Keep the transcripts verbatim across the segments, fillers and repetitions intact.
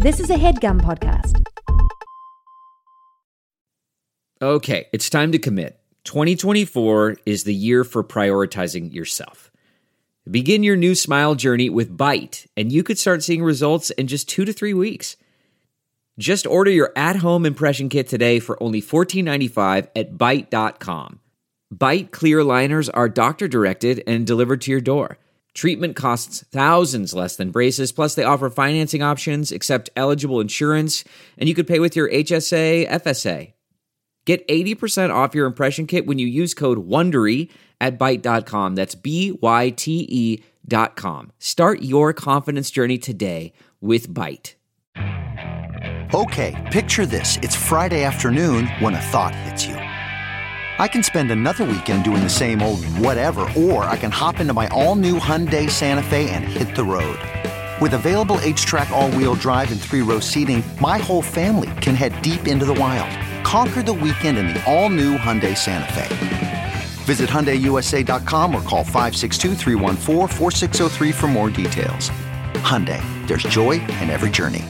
This is a HeadGum podcast. Okay, it's time to commit. twenty twenty-four is the year for prioritizing yourself. Begin your new smile journey with Byte, and you could start seeing results in just two to three weeks. Just order your at-home impression kit today for only fourteen ninety-five at byte dot com. Byte clear liners are doctor-directed and delivered to your door. Treatment costs thousands less than braces, plus they offer financing options, accept eligible insurance, and you could pay with your H S A, F S A. Get eighty percent off your impression kit when you use code WONDERY at byte dot com. That's B Y T E dot com. Start your confidence journey today with Byte. Okay, picture this. It's Friday afternoon when a thought hits you. I can spend another weekend doing the same old whatever, or I can hop into my all-new Hyundai Santa Fe and hit the road. With available H-Track all-wheel drive and three-row seating, my whole family can head deep into the wild. Conquer the weekend in the all-new Hyundai Santa Fe. Visit Hyundai U S A dot com or call five six two, three one four, four six zero three for more details. Hyundai, there's joy in every journey.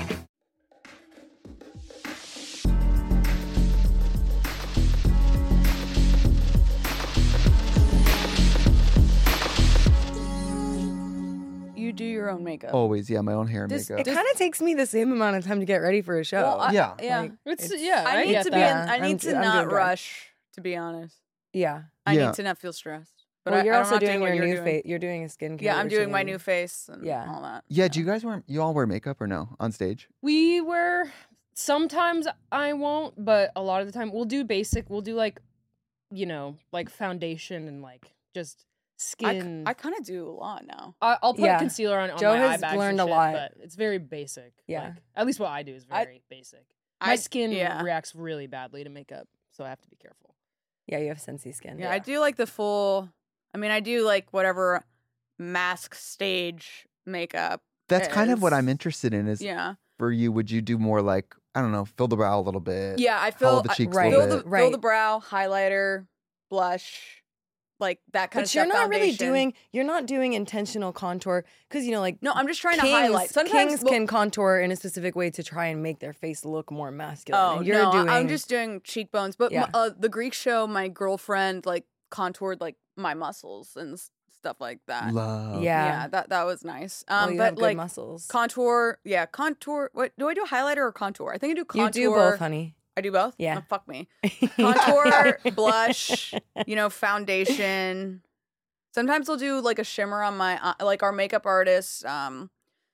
You do your own makeup. Always, yeah, my own hair and Does- makeup. It kind of takes me the same amount of time to get ready for a show. Well, I- Yeah. yeah. Like, It's, it's- yeah, I need get to be. In, that. I need I'm- to I'm not doing good. rush. To be honest, yeah. I Yeah. need to not feel stressed. But well, I, you're I'm also not doing what your you're new doing. face. You're doing a skincare. Yeah, I'm doing my routine. new face and Yeah. all that. Yeah, do you guys wear you all wear makeup or no on stage? We wear, sometimes I won't, but a lot of the time we'll do basic. We'll do like, you know, like foundation and like just I, skin. I kind of do a lot now. I, I'll put Yeah. concealer on, on Joe my eye has bags learned and a shit, lot. but it's very basic. Yeah. Like, at least what I do is I- very basic. My I, skin yeah. reacts really badly to makeup, so I have to be careful. Yeah, you have Scentsy skin. Yeah, I do like the full. I mean, I do like whatever mask stage makeup. That's kind of what is- I'm interested in. Is Yeah, for you, would you do more like I don't know, fill the brow a little bit? yeah. I hollow feel the I- cheeks right. a fill little the bit. fill the Right. brow, highlighter, blush, like that kind of But stuff. you're not really foundation. doing. You're not doing intentional contour because you know, like No, I'm just trying kings, to highlight. Sometimes kings well- can contour in a specific way to try and make their face look more masculine. Oh and you're no, I- doing. I'm just doing cheekbones. But Yeah. m- uh, the Greek show, my girlfriend like contoured like my muscles and s- stuff like that. Love. Yeah. yeah, that that was nice. Well, Um, you but have good like muscles. contour, yeah, contour. What do I do? Highlighter or contour? I think I do contour. you do both, honey. I do both. Yeah. Oh, fuck me. Contour, blush, you know, foundation. Sometimes I'll do like a shimmer on my eye. Like our makeup artist, um,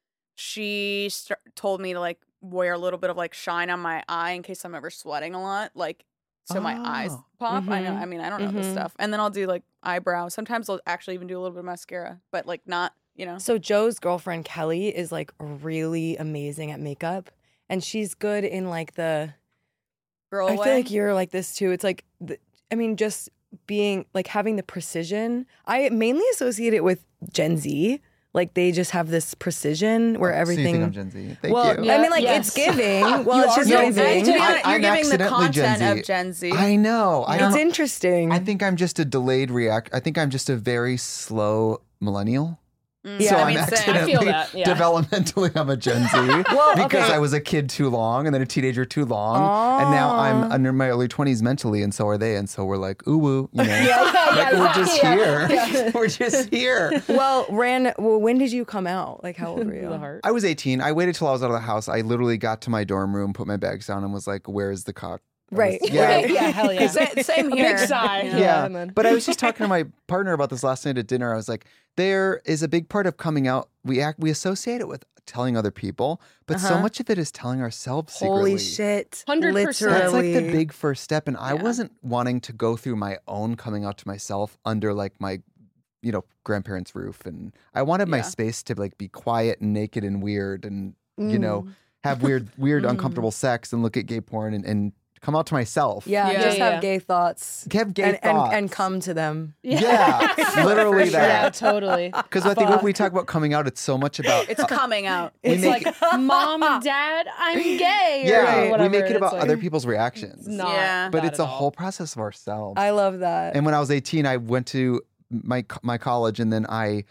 she st- told me to like wear a little bit of like shine on my eye in case I'm ever sweating a lot, like so my eyes Oh. pop. I know. Mhm. I mean, I don't know this Mhm. stuff. And then I'll do like eyebrows. Sometimes I'll actually even do a little bit of mascara, but like not, you know. So Joe's girlfriend Kelly is like really amazing at makeup, and she's good in like the. Girl I away. feel like you're like this too. It's like, the, I mean, just being like having the precision. I mainly associate it with Gen Z. Like they just have this precision where So you everything. think I'm Gen Z? Thank well, you. I mean, like Yes. it's giving. Well, You it's are just Gen No, Z. giving. to be I- honest, you're I'm giving the accidentally Gen content Z. of Gen Z. I know. I It's don't. interesting. I think I'm just a delayed react. I think I'm just a very slow millennial. Mm, Yeah, so I I'm mean, same. accidentally I feel that, yeah. developmentally I'm a Gen Z Well, because okay. I was a kid too long and then a teenager too long, and now I'm Aw. under my early twenties mentally, and so are they, and so we're like ooh woo, you know, yeah, like yeah, we're just yeah, here, yeah. we're just here. Well, Ran. Well, when did you come out? Like, how old were you? The heart. I was eighteen. I waited till I was out of the house. I literally got to my dorm room, put my bags down, and was like, "Where's the cock?" I was- Right. yeah. Right, yeah, hell yeah. Sa- Same A here. big sigh. you know? Yeah, and then- but I was just talking to my partner about this last night at dinner. I was like, there is a big part of coming out. We act, we associate it with telling other people, but so Uh-huh. much of it is telling ourselves secretly. Holy shit! one hundred percent. That's like the Literally. big first step, and I Yeah. wasn't wanting to go through my own coming out to myself under like my, you know, grandparents' roof, and I wanted my Yeah. space to like be quiet and naked and weird, and you know, Mm. have weird, weird, Mm. uncomfortable sex and look at gay porn and, and come out to myself. Yeah, Yeah. just Yeah, have yeah. gay thoughts. Have gay and, and thoughts. and come to them. Yeah, literally Yeah, that. totally. Because I think when we talk about coming out, it's so much about It's coming out. we It's make like, mom and dad, I'm gay. or yeah, we whatever. make it It's about like- other people's reactions. It's not Yeah. but that it's at a all. whole process of ourselves. I love that. And when I was eighteen, I went to my my college, and then I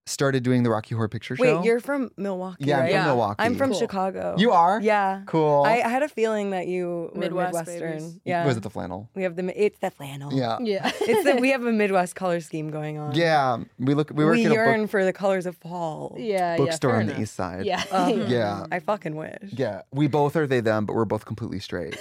started doing the Rocky Horror Picture Show. Wait, you're from Milwaukee, yeah, I'm right? from Yeah. Milwaukee. I'm from Cool. Chicago. You are? Yeah. Cool. I, I had a feeling that you were Midwest Midwestern. babies. Yeah. Was it the flannel? We have the it's the flannel. Yeah. Yeah. It's the, we have a Midwest color scheme going on. Yeah. We look. We We, work at a yearn book, for the colors of fall. yeah. bookstore yeah, fair on the enough. east side. Yeah. Um, Yeah. I fucking wish. Yeah. We both are they them, but we're both completely straight.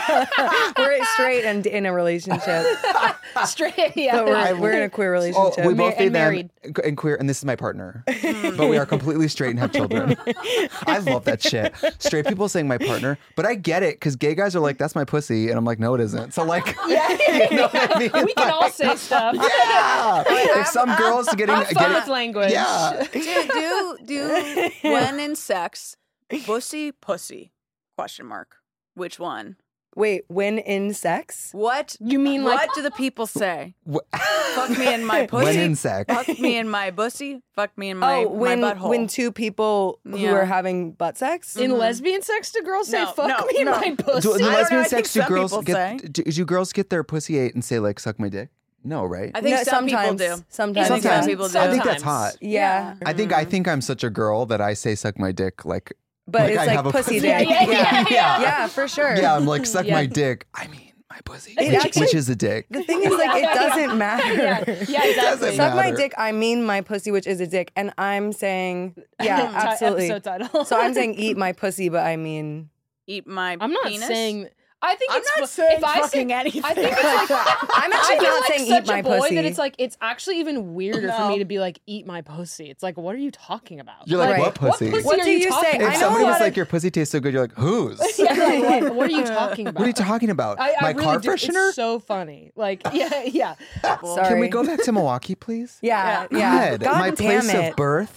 We're straight and in a relationship. Straight. Yeah. But we're, we're in a queer relationship. Oh, we Ma- both they and them married. and queer, and this is my partner. But we are completely straight and have children. I love that shit. Straight people saying my partner, but I get it because gay guys are like, "That's my pussy," and I'm like, "No, it isn't." So like, Yeah. you know what I mean? We can all say stuff. Yeah. If some girls getting Have fun getting with language. yeah. do do do when in sex, pussy pussy? Question mark. Which one? Wait, when in sex? What You mean like what do the people say? Wh- Fuck me in my pussy. When in sex. Fuck me in my pussy. Fuck me in my, oh, when my butthole. when two people who Yeah. are having butt sex? in lesbian sex? Do girls say No, "fuck no, me in no. my pussy"? Do, in I don't lesbian know, I sex, think do some girls people get do, do girls get their pussy ate and say like "suck my dick"? No, right? I think No, some sometimes, people do. Sometimes, I think yeah. some people do. I think that's Sometimes. hot. Yeah. I think I think I'm such a girl that I say "suck my dick" like But Like, it's I like have a pussy pussy. dick. Yeah, yeah, yeah, yeah. Yeah, for sure. yeah, I'm like "suck Yeah. my dick." I mean my pussy, It which, actually- which is a dick. The thing is, like, it doesn't matter. yeah, yeah, exactly. Suck my matter. dick, I mean my pussy, which is a dick. And I'm saying, yeah, Ti- absolutely. Episode title. So I'm saying eat my pussy, but I mean, Eat my I'm not penis. saying. I think I'm it's not fu- saying if I fucking say, anything. I think it's like I'm I actually feel not like saying such eat my a boy pussy. that it's like it's actually even weirder for No. me to be like eat my pussy. It's like what are you talking about? You're like, Right. "What pussy?" What pussy What are do you you talking say? If I about? know somebody a was lot like, of- "Your pussy tastes so good," you're like, "Whose?" Yeah, like, what, what are you talking about? What are you talking about? I, I My really car do. freshener? It's so funny. Like, yeah, yeah. Sorry. Can we go back to Milwaukee, please? Yeah, yeah. God, God my damn place it. of birth.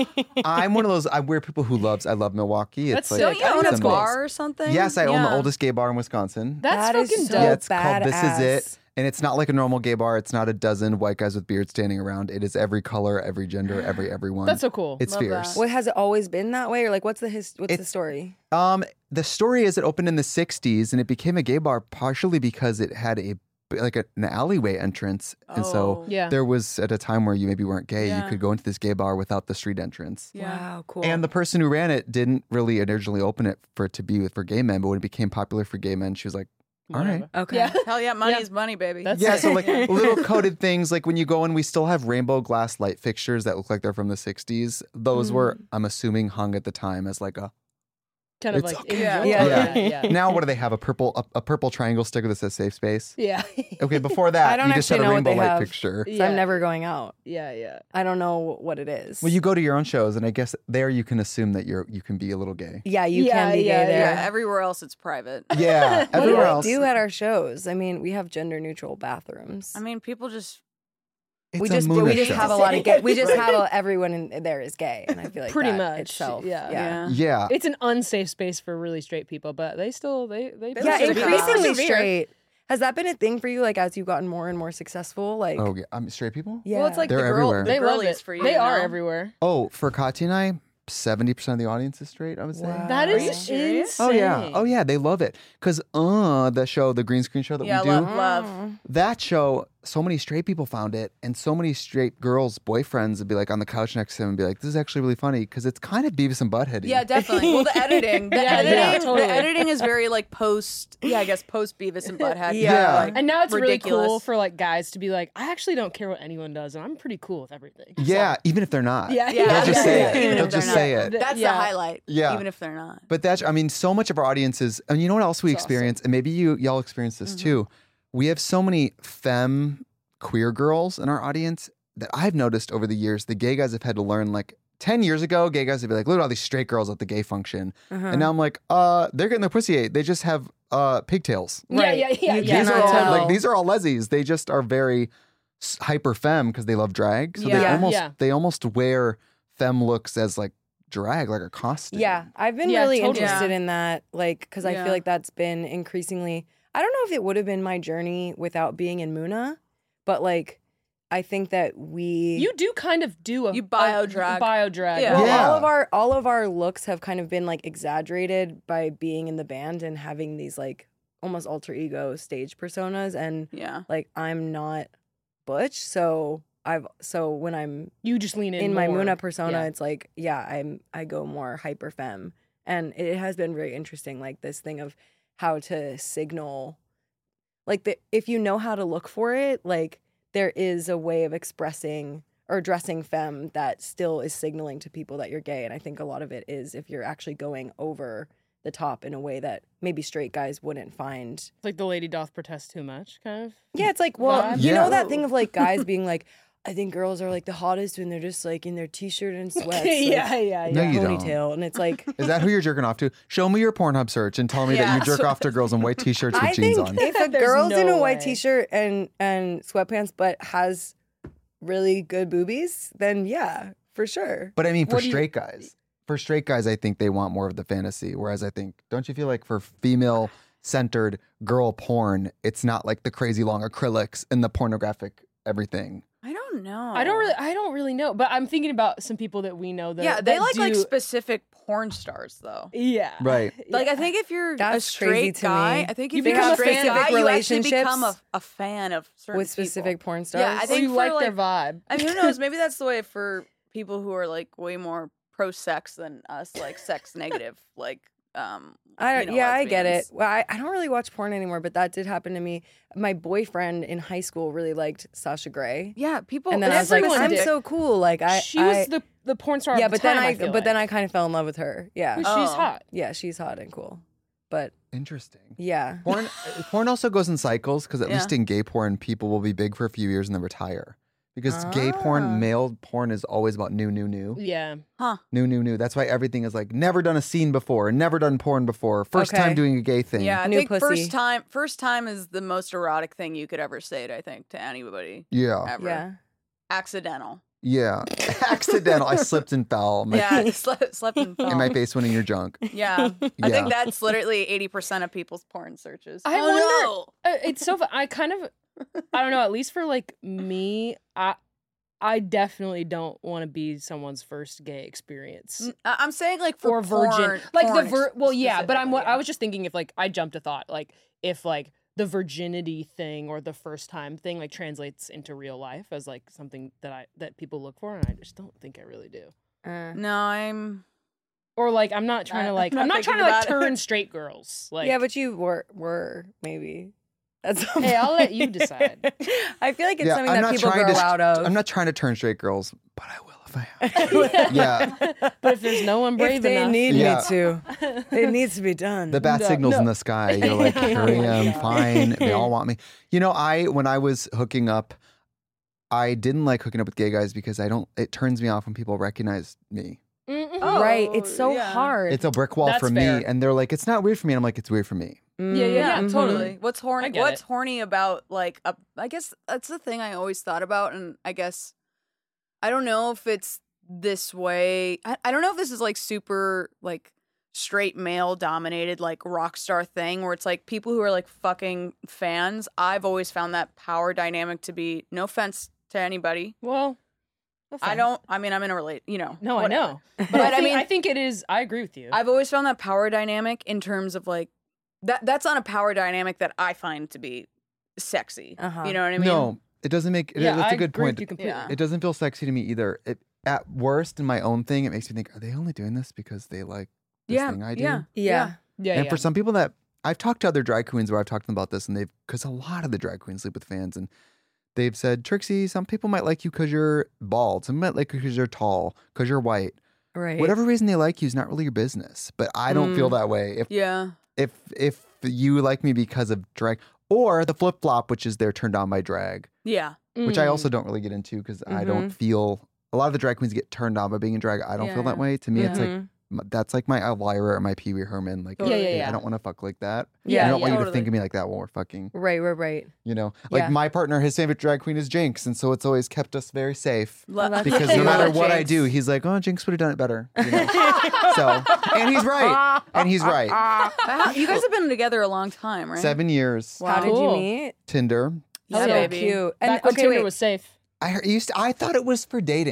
I'm one of those. I'm weird people who loves. I love Milwaukee. That's It's sick. like Don't you I own think a that's bar or something? yes, I own the Yeah. oldest gay bar in Wisconsin. That's That is fucking so dope. yeah, it's called This Is badass. It. And it's not like a normal gay bar. It's not a dozen white guys with beards standing around. It is every color, every gender, every everyone. That's so cool. It's Love fierce. that. What, has it always been that way? Or like, what's the his, what's the It's- story? Um, the story is it opened in the sixties and it became a gay bar partially because it had a like a, an alleyway entrance, and so Oh. Yeah. there was at a time where you maybe weren't gay, Yeah. you could go into this gay bar without the street entrance. Yeah. Wow, cool. And the person who ran it didn't really originally open it for it to be for gay men, but when it became popular for gay men, she was like, "All right." Whatever. okay. Yeah. Hell yeah, money's money, baby. That's Yeah, it. so like little coated things, like when you go in, we still have rainbow glass light fixtures that look like they're from the sixties. Those were, I'm assuming, hung at the time as like a. Kind of It's like okay. Yeah. enjoy- Yeah. yeah, yeah. Now, what do they have? A purple, a, a purple triangle sticker that says "safe space." Yeah. Okay, before that, I don't you just had actually a know what rainbow they light have. fixture. So Yeah. I'm never going out. Yeah, yeah. I don't know what it is. Well, you go to your own shows, and I guess there you can assume that you're you can be a little gay. yeah, you Yeah, can be yeah, gay there. yeah, everywhere else it's private. Yeah, What do everywhere we else. do at our shows? I mean, we have gender neutral bathrooms. I mean, people just It's we a just Muna we just show. have a lot of gay. We just have a, everyone in there is gay, and I feel like Pretty that much, itself. yeah. yeah. yeah. Yeah, It's an unsafe space for really straight people, but they still they they Yeah, persevere. increasingly persevere. straight. Has that been a thing for you? Like as you've gotten more and more successful, like Oh, yeah. Um, straight people. yeah. Well, it's like They're the girl, everywhere. the They love girlies it. for you. They you are know? everywhere. Oh, for Katya and I, seventy percent of the audience is straight. I would say. Wow. That Are is you serious? Oh yeah, insane. oh yeah, they love it because uh the show, the green screen show that Yeah, we do, love, love. that show, so many straight people found it, and so many straight girls' boyfriends would be like on the couch next to him and be like, "This is actually really funny," because it's kind of Beavis and Butthead. Yeah, definitely. Well, the editing, the Yeah, editing, yeah, totally. the editing is very like post. Yeah, I guess post Beavis and Butthead. Yeah. like, And now it's ridiculous. really cool for like guys to be like, I actually don't care what anyone does, and I'm pretty cool with everything. yeah, even if they're not. Yeah, Yeah, they'll just yeah, say yeah, it. even They'll if they're just not. say it. That's Yeah. the highlight. Yeah. even if they're not. But that's, I mean, so much of our audiences, and you know what else we It's awesome. experience, and maybe you y'all experience this too. We have so many femme queer girls in our audience that I've noticed over the years. The gay guys have had to learn like ten years ago. Gay guys would be like, "Look at all these straight girls at the gay function," Uh-huh. and now I'm like, "Uh, they're getting their pussy ate. They just have uh pigtails." Yeah, Right. yeah, yeah, You yeah. These are cannot all tell. like these are all lesies. They just are very s- hyper femme because they love drag. So they Yeah. almost Yeah. they almost wear femme looks as like drag, like a costume. Yeah, I've been Yeah, really totally. interested Yeah. in that, like, because I Yeah. feel like that's been increasingly. I don't know if it would have been my journey without being in Muna, but like, I think that we You do kind of do a You bio-drag. a bio drag. Yeah. well, Yeah. all of our all of our looks have kind of been like exaggerated by being in the band and having these like almost alter ego stage personas, and Yeah, like I'm not butch, so I've so when I'm You just lean in in my more. Muna persona, Yeah. it's like, yeah, I'm I go more hyper femme. And it has been very interesting, like this thing of how to signal, like the, if you know how to look for it, like there is a way of expressing or dressing femme that still is signaling to people that you're gay. And I think a lot of it is if you're actually going over the top in a way that maybe straight guys wouldn't find. It's like the lady doth protest too much, kind of. Yeah, it's like, well, Vibe? you Yeah. know that thing of like guys being like, I think girls are like the hottest when they're just like in their t-shirt and sweats. Like, yeah, yeah, yeah. No, you don't. ponytail. And it's like, Is that who you're jerking off to? Show me your Pornhub search and tell me that Yeah. you jerk off to girls in white t-shirts with I jeans think on. if a There's girl's in no a white way. t-shirt and and sweatpants but has really good boobies, then yeah, for sure. But I mean, for What do you- straight guys, for straight guys, I think they want more of the fantasy. Whereas I think, don't you feel like for female-centered girl porn, it's not like the crazy long acrylics and the pornographic everything. I don't know. I don't really, I don't really know, but I'm thinking about some people that we know that. Yeah, they that like like do- specific porn stars though. Yeah, Right. Like Yeah. I think if you're a That's crazy straight to guy, me. I think You if you're become a a straight fan of guy, you actually relationships become a, a fan of certain With specific people. porn stars. Yeah, I Or think you for, like, like- their vibe. I mean, who knows? Maybe that's the way for people who are like way more pro sex than us, like sex negative, like um. I you know, yeah, I get it. lesbians. Well, I, I don't really watch porn anymore, but that did happen to me. My boyfriend in high school really liked Sasha Grey. Yeah, people. And then I was like, everyone I'm did. so cool. Like I she I, was the the porn star. Yeah, of the but then time, I, feel but then I like. kind of fell in love with her. Yeah. She's Oh. hot. Yeah, she's hot and cool. But Interesting. yeah. Porn, uh, porn also goes in cycles because at Yeah. least in gay porn, people will be big for a few years and then retire. Because gay Ah. porn, male porn is always about new, new, new. Yeah, New, new, new. That's why everything is like never done a scene before, never done porn before, first Okay. time doing a gay thing. Yeah, I New think pussy. first time. First time is the most erotic thing you could ever say. I think to anybody Yeah. ever. Yeah. Accidental. Yeah. Accidental. I slipped and fell. My, Yeah, I slept, slept and fell. And my face went in your junk. Yeah, I Yeah. think that's literally eighty percent of people's porn searches. I oh, wonder- Uh, it's so. fu- I kind of, I don't know. At least for like me, I, I definitely don't want to be someone's first gay experience. no. I- I'm saying like for Or virgin, porn, like porn the vir. Well, yeah, but I'm. specifically, I was just thinking if like I jumped a thought, like if like the virginity thing or the first time thing like translates into real life as like something that I that people look for, and I just don't think I really do. Uh, No, I'm. Or like I'm not trying I- to like I'm I'm not not trying to thinking like about it. turn straight girls. Like yeah, but you were were maybe. That's Hey, I'll let you decide. I feel like it's yeah, something I'm that not people trying grow to. out of. I'm not trying to turn straight girls, but I will if I have. to. Yeah. But if there's no one brave if they enough, need Yeah. me to, it needs to be done. The bat No, signals in no. the sky. You're like, here I am, fine. They all want me. You know, I when I was hooking up, I didn't like hooking up with gay guys because I don't. It turns me off when people recognize me. Mm-mm. Oh, right. It's so yeah. hard. It's a brick wall That's for fair. me, and they're like, it's not weird for me. And I'm like, it's weird for me. Mm, Yeah, yeah, Yeah, Mhm. totally. What's I horny? get What's it. horny about like? A, I guess that's the thing I always thought about, and I guess I don't know if it's this way. I, I don't know if this is like super like straight male dominated like rock star thing where it's like people who are like fucking fans. I've always found that power dynamic to be no offense to anybody. Well, no I offense. don't. I mean, I'm in a relate. You know. No, I whatever. know, but, But I, I think, mean- I think it is. I agree with you. I've always found that power dynamic in terms of like that. That's not a power dynamic that I find to be sexy. Uh-huh. You know what I mean? No, it doesn't make. It, yeah, that's I a good agree point. with you completely. Yeah. It doesn't feel sexy to me either. It, at worst, in my own thing, it makes me think: are they only doing this because they like this Yeah, thing I do? yeah. yeah. Yeah, And yeah. for some people that I've talked to other drag queens where I've talked to them about this, and they've because a lot of the drag queens sleep with fans, and they've said, Trixie, some people might like you because you're bald, some might like you because you're tall, because you're white. Right. Whatever reason they like you is not really your business. But I don't feel Mm. that way. If Yeah. if if you like me because of drag, or the flip flop, which is they're turned on by drag, Yeah. which I Mm. also don't really get into because I don't Mhm. feel. A lot of the drag queens get turned on by being in drag. I don't Yeah, feel that yeah. way. To me, it's like Mhm. m- that's like my Elvira or my Pee Wee Herman. Like, Yeah, yeah, hey, yeah. I don't want to fuck like that. Yeah, I don't want yeah. you to think Totally. of me like that when we're fucking. Right, right, right. You know, like Yeah. my partner, his favorite drag queen is Jinx, and so it's always kept us very safe. Le- that's Because cute. no matter Love what I Jinx. do, he's like, "Oh, Jinx would have done it better." You know? So, and he's right, and he's right. How- you guys have been together a long time, right? Seven years, How did you Cool. meet? Tinder. Yeah, so baby. cute. And Back when okay, Tinder wait. was safe. I heard, used to, I thought it was for dating.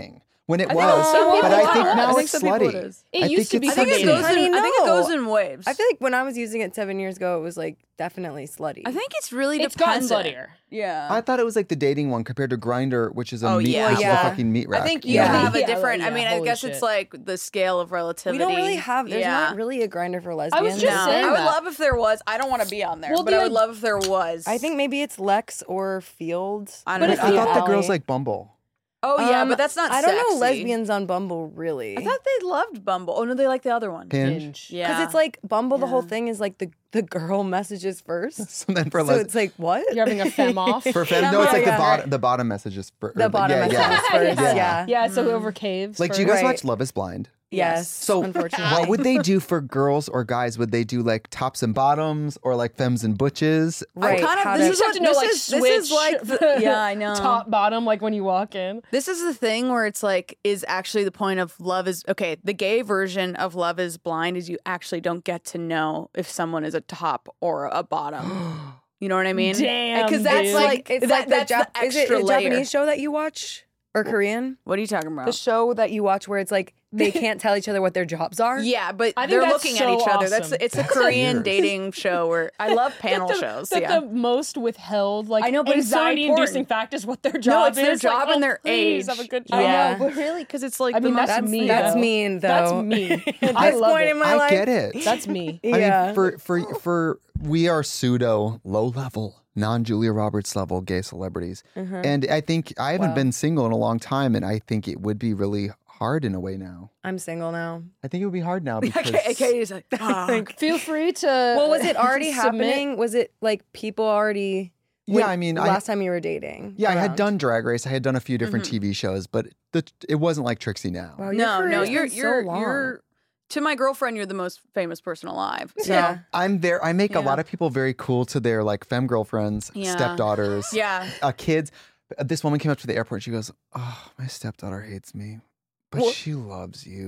when it I think was. some But people I think are. now I think it's some people it slutty. is. It I used think to be I it's think it slutty. goes Honey, in. I think it no. goes in waves. I feel like when I was using it seven years ago, it was like definitely slutty. I think it's really It's gotten dependent. sluttier. Yeah. I thought it was like the dating one compared to Grinder, which is a Oh, meat, yeah. just a Yeah. fucking meat rack. I think you Yeah. have a Yeah, different. like, I mean, yeah, I holy guess shit. it's like the scale of we relativity. don't really have. There's yeah. not really a grinder for lesbians. just No, saying I would that. love if there was. I don't want to be on there, Well, but the I would id- love if there was. I think maybe it's Lex or Fields. I But don't if know. I the thought the Alley. girls like Bumble. Oh yeah, Um, but that's not. I don't know sexy. lesbians on Bumble really. I thought they loved Bumble. Oh no, they like the other one. Hinge. Hinge. Yeah, Because it's like Bumble, the whole Yeah. thing is like the, the girl messages first. So then for so les- it's like, what? You're having a femme off. for fem, no, it's like Yeah. the bottom the bottom messages for The or bottom yeah, messages yeah. first, Yeah. yeah. Yeah, so over caves. Like, do for- you guys Right. watch Love Is Blind? Yes. So unfortunately. what would they do for girls or guys? Would they do like tops and bottoms or like femmes and butches? Right. I kind how of. to- This You is just have what to know, this like, is. This is switch like. The, yeah, I know. top bottom, like when you walk in. This is the thing where it's like, is actually the point of Love Is okay. The gay version of Love Is Blind is you actually don't get to know if someone is a top or a bottom. You know what I mean? Damn, because that's dude. like it's that, like the that's Jap- the is it extra a layer. Japanese show that you watch or Korean? What are you talking about? The show that you watch where it's like they can't tell each other what their jobs are. Yeah, but I think they're that's looking so at each other. That's awesome. it's a That's Korean weird. dating show where I love panel That the, shows. That Yeah. the most withheld, like I know, but it's so anxiety-inducing important. fact is what their job no, it's their is. Like, job oh, and their please age. Have a good job. I Yeah. know, but really, because it's like I the mean, most- that's That's me, That's though. mean though. That's me. At I this love point it. in my I life, get it. That's me. I yeah. mean, for for for we are pseudo low level, non Julia Roberts level gay celebrities, Mhm. and I think I haven't Wow. been single in a long time, and I think it would be really hard in a way now. I'm single now. I think it would be hard now because Okay, Katie's like, fuck. Feel free to. Well, was it already submit- happening? Was it like people already? yeah, when- I mean, I, last time you were dating. yeah, I had around? done Drag Race, I had done a few different Mhm. T V shows, but the, it wasn't like Trixie now. Wow, your No, no, career's you're been so you're long. you're to my girlfriend. You're the most famous person alive. So, Yeah. I'm there. I make a Yeah. lot of people very cool to their like femme girlfriends, Yeah. stepdaughters, yeah. uh, kids. Uh, This woman came up to the airport. And she goes, "Oh, my stepdaughter hates me, but What? she loves you.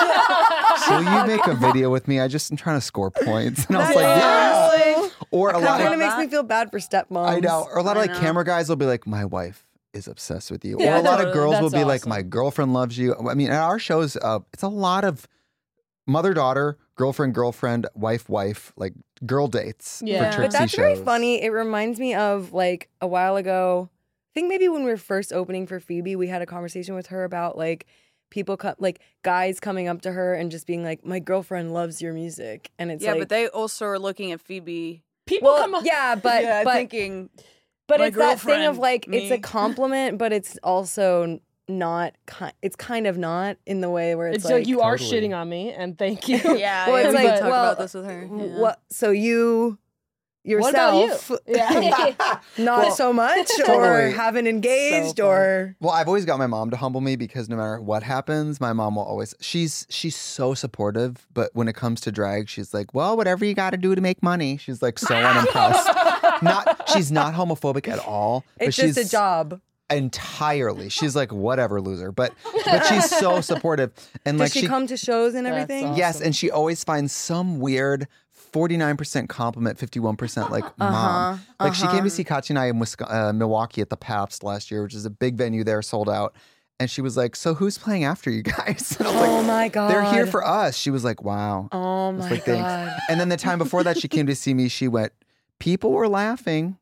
Will you make a video with me? I just am trying to score points." And I was That's like, "Yeah." honestly- Or a Kind lot of of makes that. me feel bad for stepmoms. I know, or a lot of I like know. camera guys will be like, "My wife is obsessed with you," Yeah, or a lot of totally. girls will That's be like, awesome. "My girlfriend loves you." I mean, at our shows, uh, it's a lot of mother daughter, girlfriend girlfriend, wife wife, like girl dates Yeah. for But But Trixie that's shows. very funny. It reminds me of like a while ago. I think maybe when we were first opening for Phoebe, we had a conversation with her about like people come like guys coming up to her and just being like, "My girlfriend loves your music," and it's Yeah, like, but they also are looking at Phoebe. People well, come up. yeah, but yeah, but thinking but my it's that thing of girlfriend, like it's a me. compliment, but it's also not. ki- It's kind of not in the way where it's, It's like, you are Totally. shitting on me, and thank you. yeah. Well, yeah, it's we like, did talk well, about this with her. Yeah. What? So you What about you? yourself, Yeah. not Well, so much, or totally. haven't engaged, So or Well, I've always got my mom to humble me because no matter what happens, my mom will always she's she's so supportive, but when it comes to drag, she's like, "Well, whatever you got to do to make money." She's like so unimpressed. Not she's not homophobic at all, but it's just she's a job. entirely. She's like, "Whatever, loser." But but she's so supportive and Does like she, she come to shows and That's everything? awesome. yes, and she always finds some weird forty-nine percent compliment, fifty-one percent like mom. Like she came to see Katya and I in Wisco- uh, Milwaukee at the Pabst last year, which is a big venue there, sold out. And she was like, "So who's playing after you guys?" And I was Oh like, my god, "They're here for us." She was like, "Wow." Oh I was my like, "Thanks." god. And then the time before that, she came to see me. She went, "People were laughing,"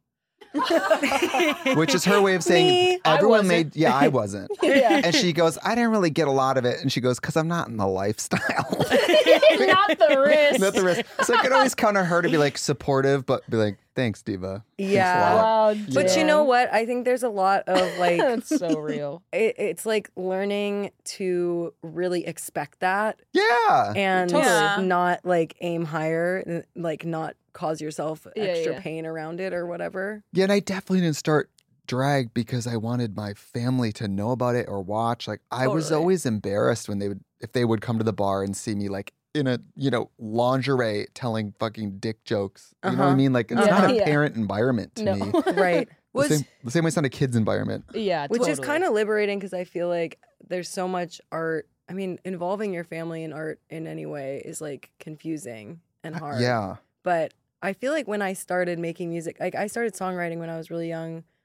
which is her way of saying Me? I everyone wasn't. made. Yeah, I wasn't. Yeah. And she goes, "I didn't really get a lot of it." And she goes, "Because I'm not in the lifestyle." Not the risk. Not the risk. So I could always count on her to be like supportive, but be like, "Thanks, Diva." Thanks a Yeah. lot." Wow, But you damn. know what? I think there's a lot of like That's so real. it, it's like learning to really expect that Yeah. and Totally. not like aim higher, and, like not cause yourself Yeah, extra yeah. pain around it or whatever. Yeah, and I definitely didn't start drag because I wanted my family to know about it or watch. Like I was Totally. always embarrassed when they would if they would come to the bar and see me like in a, you know, lingerie telling fucking dick jokes. You know what I Uh-huh. mean? Like it's Yeah. not a Yeah. parent environment to No. me. Right. The Was same, the same way it's not a kid's environment. Yeah, Which is totally. kind of liberating because I feel like there's so much art. I mean, involving your family in art in any way is like confusing and hard. Yeah. But I feel like when I started making music, like I started songwriting when I was really young.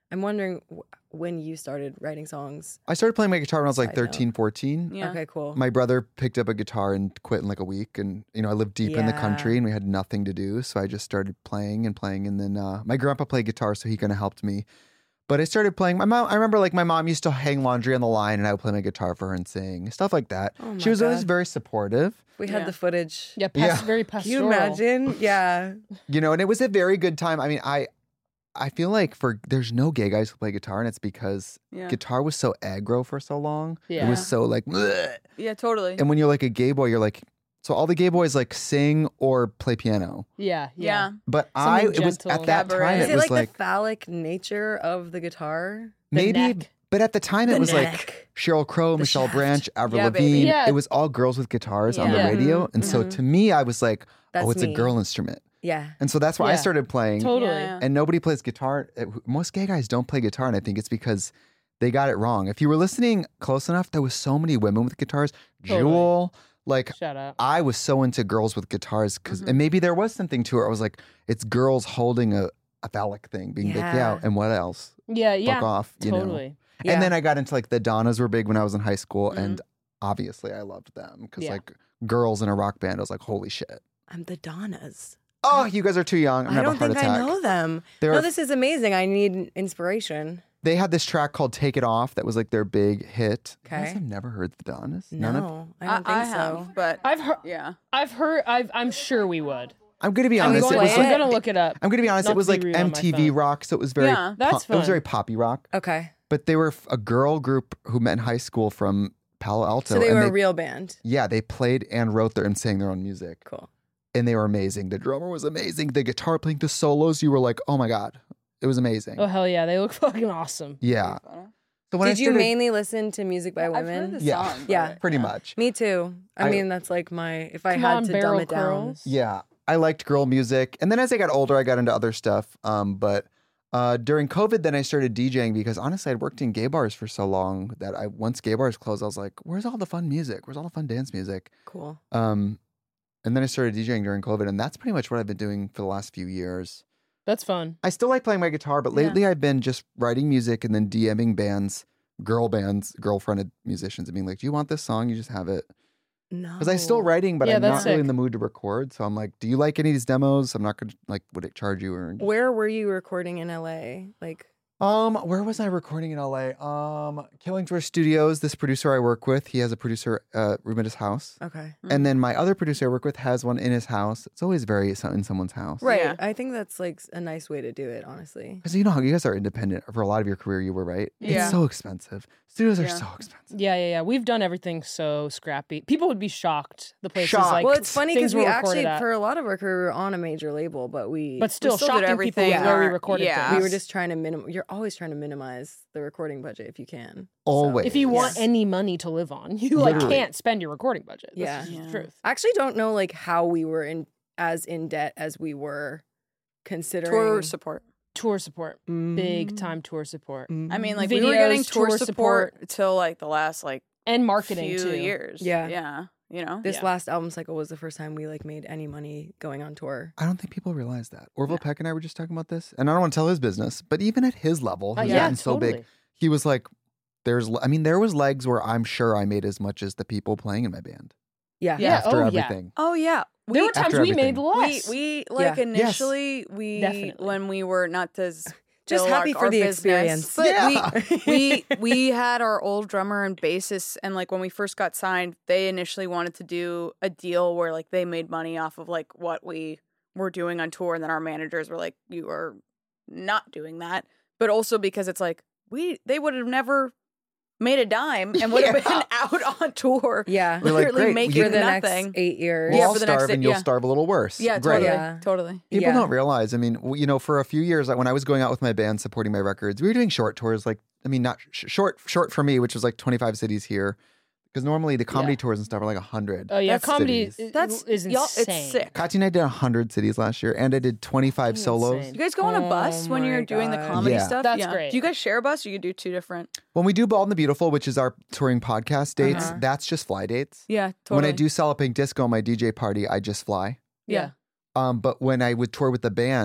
I'm wondering w- when you started writing songs. I started playing my guitar when I was like Side note. thirteen, fourteen. Yeah. Okay, cool. My brother picked up a guitar and quit in like a week. And, you know, I lived deep in the Yeah. country and we had nothing to do. So I just started playing and playing. And then uh, my grandpa played guitar, so he kind of helped me. But I started playing. My mom, I remember like my mom used to hang laundry on the line and I would play my guitar for her and sing, stuff like that. Oh my she was always God. very supportive, we had Yeah. the footage. Yeah, pas- Yeah. very Can pastoral. you imagine? Yeah. you know, and it was a very good time. I mean, I I feel like for there's no gay guys who play guitar, and it's because Yeah. guitar was so aggro for so long. It Yeah. was so like, bleh. Yeah, totally. And when you're like a gay boy, you're like, so all the gay boys like sing or play piano. Yeah, yeah. yeah. But I, Something it was gentle. at that Cabaret. time, Is it it was like, like, the phallic nature of the guitar? The maybe, neck. but at the time it The was like neck. Sheryl Crow, The Michelle shaft. Branch, Avril Yeah, baby. Lavigne. Yeah. It was all girls with guitars on the Yeah. radio. And so Mhm. to me, I was like, That's oh, it's me. a girl instrument. Yeah. And so that's why I Yeah. started playing. Totally. Yeah. And nobody plays guitar. Uh, Most gay guys don't play guitar, and I think it's because they got it wrong. If you were listening close enough, there was so many women with guitars. Totally. Jewel, like Shout out. I was so into girls with guitars because, Mm-hmm. and maybe there was something to it. I was like, it's girls holding a, a phallic thing, being like, yeah, Yeah. and what else? Yeah, yeah. Fuck off, you know. Totally. Yeah. And then I got into like the Donnas were big when I was in high school, Mm-hmm. and obviously I loved them because Yeah. like girls in a rock band, I was like, holy shit. I'm the Donnas. Oh, you guys are too young. I'm I gonna don't have a think heart attack. I know them. They're- No, this is amazing. I need inspiration. They had this track called "Take It Off" that was like their big hit. You guys Okay. have never heard the Donnas? No, of. I I, don't think I so. have, but I've heard. yeah. I've heard. I've, I'm sure we would. I'm gonna be I'm honest. going It to was play like I'm gonna look it up. I'm gonna be honest. Not It was to be like rude on M my T V phone. rock, so it was very Yeah, that's It was very fun. poppy rock. Okay. But they were f- a girl group who met in high school from Palo Alto. So they and were a real band. Yeah, they played and wrote their and sang their own music, Cool. and they were amazing. The drummer was amazing. The guitar playing the solos, you were like, oh my god, it was amazing. Oh hell yeah, they look fucking awesome. Yeah. So when I Did you started- mainly listen to music by I've women? heard the Yeah. song. Yeah. but- pretty yeah. much. Me too. I, I- mean, that's like my, if I Come had on, to Barrel dumb it down. Curls. Yeah, I liked girl music, and then as I got older, I got into other stuff. Um, but uh, during COVID, then I started DJing because honestly, I'd worked in gay bars for so long that I once gay bars closed, I was like, "Where's all the fun music? Where's all the fun dance music?" Cool. Um, and then I started DJing during COVID, and that's pretty much what I've been doing for the last few years. That's fun. I still like playing my guitar, but lately I've been just writing music and then DMing bands, girl bands, girlfriended musicians, and being like, "Do you want this song? You just have it." No. Because I'm still writing, but Yeah, I'm not that's really sick. in the mood to record. So I'm like, "Do you like any of these demos?" I'm not gonna like, would it charge you or? Where were you recording in L A? Like, Um, where was I recording in L A? Um, Killingsworth Studios. This producer I work with, he has a producer uh, room at his house, okay. and then my other producer I work with has one in his house. It's always very so- in someone's house, Right. Yeah. I think that's like a nice way to do it, honestly. Because you know how you guys are independent for a lot of your career. You were right. Yeah. It's so expensive. Studios are Yeah. so expensive. Yeah, yeah, yeah. We've done everything so scrappy. People would be shocked. The places Shocked. like Well, it's funny things because we were actually, recorded at. for a lot of our career, we were on a major label, but we but still, still did shocking everything people with where we our- recorded yeah. things. we were just trying to minimize. You're always trying to minimize the recording budget if you can. Always. If you want Yes. any money to live on, you like Literally. can't spend your recording budget. That's Yeah. just the Yeah. truth. I actually don't know like how we were in as in debt as we were considering Tour support. Tour support, big time tour support, Mm. I mean, like we were getting Videos, tour, tour support, support. till like the last like and marketing few too. years. Yeah. yeah. You know, This Yeah. last album cycle was the first time we like made any money going on tour. I don't think people realize that. Orville Peck and I were just talking about this, and I don't want to tell his business, but even at his level, Uh, he's yeah, gotten so big. totally. He was like, "There's." I mean, there was legs where I'm sure I made as much as the people playing in my band Yeah. Yeah. after oh, yeah. everything. oh yeah. There were We- times After we everything. made we less. we like Yeah. initially we Definitely. when we were not as Just still happy our- for our the business, experience. But Yeah. we we we had our old drummer and bassist, and like when we first got signed, they initially wanted to do a deal where like they made money off of like what we were doing on tour, and then our managers were like, "You are not doing that," but also because it's like we they would have never made a dime and would have Yeah. been out on tour, Yeah. We're like, literally great, we making For the nothing. next eight years. We'll Yeah, all for the next starve, day- and you'll yeah. starve a little worse. Yeah, Great. totally, Yeah. totally. People Yeah. don't realize. I mean, w- you know, for a few years, like when I was going out with my band supporting my records, we were doing short tours. Like, I mean, not sh- short, short for me, which was like twenty-five cities here, because normally the comedy Yeah. tours and stuff are like a hundred. Oh yeah, That's comedy cities. is, That's is y'all, insane. it's sick. Kati and I did a hundred cities last year, and I did twenty-five Fucking solos. insane. You guys go on a bus Oh when my you're doing the God. comedy Yeah. stuff? That's Yeah. great. Do you guys share a bus or you do two different? When we do Bald and the Beautiful, which is our touring podcast dates, Uh-huh. that's just fly dates. Yeah, totally. When I do Sell a Pink Disco, my D J party, I just fly. Yeah. Um, but when I would tour with the band,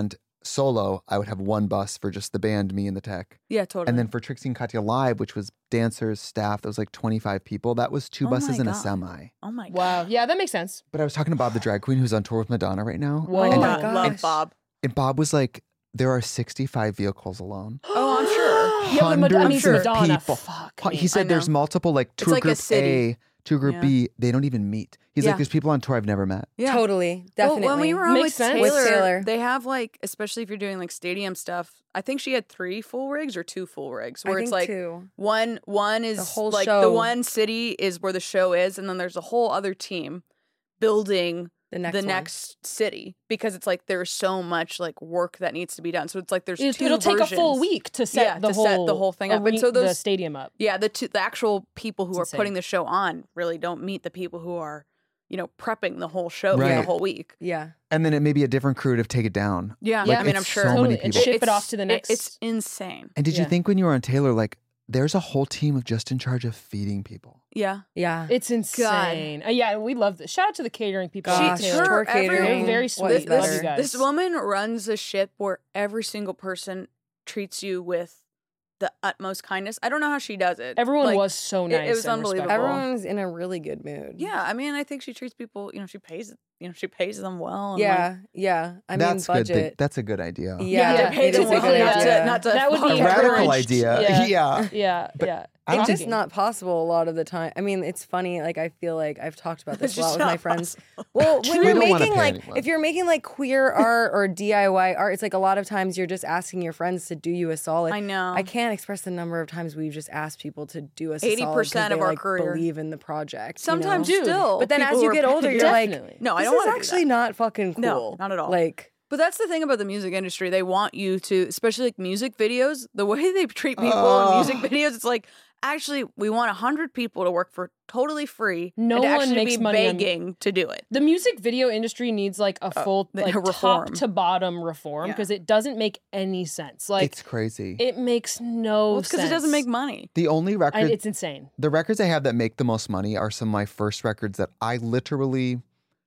solo, I would have one bus for just the band, me and the tech. Yeah, totally. And then for Trixie and Katya Live, which was dancers, staff, that was like twenty-five people. That was two Oh buses my and a God. semi. oh my god. Wow. Yeah, that makes sense. But I was talking to Bob the drag queen who's on tour with Madonna right now. Whoa. Oh and, my my god. Love gosh. Bob. and Bob was like, there are sixty-five vehicles alone. Oh, I'm sure. Yeah, but Mad- I mean, Hundreds of Madonna. people. Fuck Hu- me. He said I there's know. multiple, like It's tour like a group city. A, tour group Yeah. B. They don't even meet. He's Yeah. like, there's people on tour I've never met. Yeah. Totally, definitely. Well, when we were on Makes with sense. Taylor, With Taylor. they have like, especially if you're doing like stadium stuff. I think she had three full rigs or two full rigs, where I it's think like two. one one is whole like the show. one city is where the show is, and then there's a whole other team building The next the one. next city because it's like there's so much like work that needs to be done. So it's like there's It, two it'll take a full versions. week to set Yeah, the to whole set the whole thing up. And are- so the those- stadium up. Yeah, the two, the actual people who It's are insane. putting the show on really don't meet the people who are, you know, prepping the whole show for Right. the whole week. Yeah. And then it may be a different crew to take it down. Yeah, Like, I mean, I'm it's sure so many Totally. And people. ship it It's- off to the next. It's insane. And did you Yeah. think when you were on Taylor, like, there's a whole team of just in charge of feeding people? Yeah. Yeah. It's insane. Uh, yeah, we love this. Shout out to the catering people. Gosh, at Taylor. tour her- every- catering. Very what sweet. This, Love this, you guys. this woman runs a ship where every single person treats you with the utmost kindness. I don't know how she does it. Everyone Like, was so it- nice. it was and unbelievable. respectful. Everyone's in a really good mood. Yeah, I mean, I think she treats people. You know, she pays. You know, she pays them well. And Yeah. like, Yeah. I That's mean, good. thing. budget. That's a good idea. Yeah. Yeah, to pay it them is a well, good not idea. to not to That would fuck be A radical encouraged. idea. Yeah. Yeah. Yeah, But yeah. I It's don't just not possible a lot of the time. I mean, it's funny. Like, I feel like I've talked about this It's a lot just with my not friends. possible. Well, We when you're don't wanna making pay like, anyone. if you're making like queer art or D I Y art, it's like a lot of times you're just asking your friends to do you a solid. I know. I can't express the number of times we've just asked people to do us a eighty solid 'cause percent they, of our like, career. believe in the project. you Sometimes know? Dude, still. But then as people you who are get older, paying- you're like, Definitely. no, I this don't is want to actually not fucking cool. No, not at all. Like, But that's the thing about the music industry. They want you to, especially like music videos, the way they treat people Oh. in music videos, it's like, actually, we want one hundred people to work for totally free. No and to one actually makes be money on- begging to do it. The music video industry needs like a full the- like a reform. top to bottom reform Yeah. because it doesn't make any sense. Like It's crazy. it makes no Well, it's because sense. it doesn't make money. the only record, And it's insane. the records I have that make the most money are some of my first records that I literally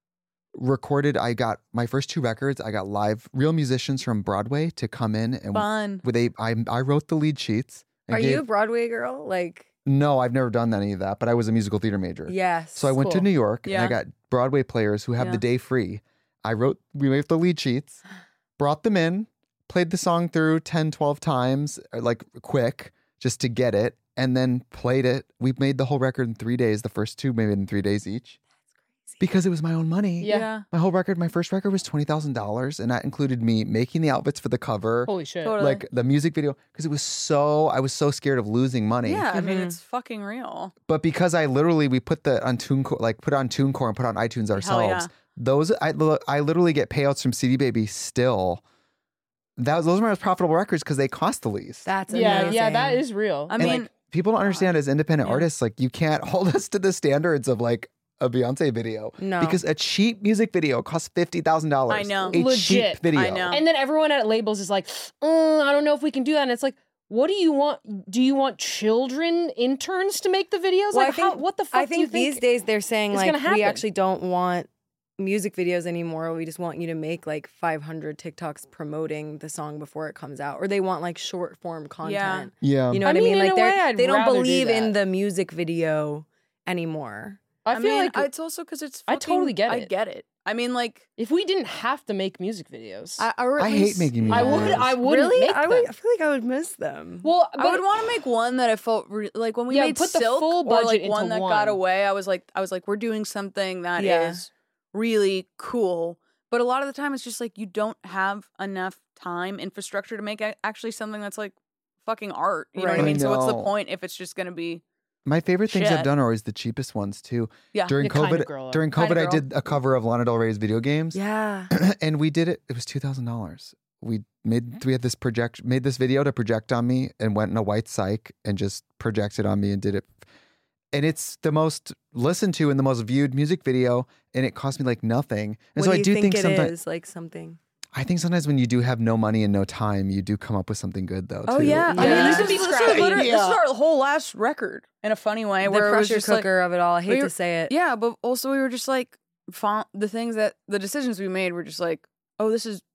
recorded. I got my first two records. I got live real musicians from Broadway to come in and Fun. with a. I I wrote the lead sheets. and are gave- you a Broadway girl? Like, No, I've never done any of that. But I was a musical theater major. yes. So I went to Cool. New York and Yeah. I got Broadway players who have Yeah. the day free. I wrote, we made the lead sheets, brought them in, played the song through ten, twelve times, uh, like quick, just to get it, and then played it. We made the whole record in three days. The first two made in three days each. Because it was my own money. Yeah. My whole record, my first record was twenty thousand dollars. And that included me making the outfits for the cover, Holy shit. Totally. like the music video, because it was so, I was so scared of losing money. Yeah, I mean, Mhm. it's fucking real. But because I literally we put the on TuneCore, like put it on TuneCore and put it on iTunes Hell ourselves. yeah. Those I li- I literally get payouts from C D Baby still. That was, those are my most profitable records because they cost the least. That's Yeah, amazing. yeah, that is real. I And, mean, like, people don't understand as independent Yeah. artists, like you can't hold us to the standards of like a Beyonce video. No. Because a cheap music video costs fifty thousand dollars. I know. A Legit. cheap video. I know. And then everyone at labels is like, "Uh, I don't know if we can do that. And it's like, what do you want? Do you want children interns to make the videos? Well, like, I think, how, what the fuck I do you think think? these days they're saying is like gonna we happen? actually don't want music videos anymore. We just want you to make like five hundred TikToks promoting the song before it comes out, or they want like short form content. Yeah. You know I what I mean, mean? in Like a they're- way, I'd they don't rather do believe in that. the music video anymore. I I, feel mean, like it's also because it's. I Fucking, totally get I it. get it. I mean, like, if we didn't have to make music videos, I, or at I least, hate making music I would. videos. I would really? make I them. would. I feel like I would miss them. Well, but I would want to make one that I felt re- like when we Yeah, made put the Silk full or budget like into one that one. got away. I was like, I was like, we're doing something that is Yeah. really cool. But a lot of the time, it's just like you don't have enough time, infrastructure to make a- actually something that's like fucking art. You know what I Right. mean? I So what's the know. point if it's just gonna be? My favorite things I've Shit. done are always the cheapest ones too. Yeah. During The Kinda COVID, Girl. during Kinda COVID, I Girl. did a cover of Lana Del Rey's video games. Yeah. And we did it. It was two thousand dollars. We made we had this project made this video to project on me and went in a white psych and just projected on me and did it. And it's the most listened to and the most viewed music video, and it cost me like nothing. And what so do I you do think, think it sometimes is? Like something. I think sometimes when you do have no money and no time, you do come up with something good though. Oh too. yeah. I mean, Yeah. this is, this is Scrappy. literally this is Yeah. our whole last record in a funny way, The where it was pressure just like, cooker of it all. I hate we were- to say it. yeah, but also we were just like, fa- the things that the decisions we made were just like, oh, this is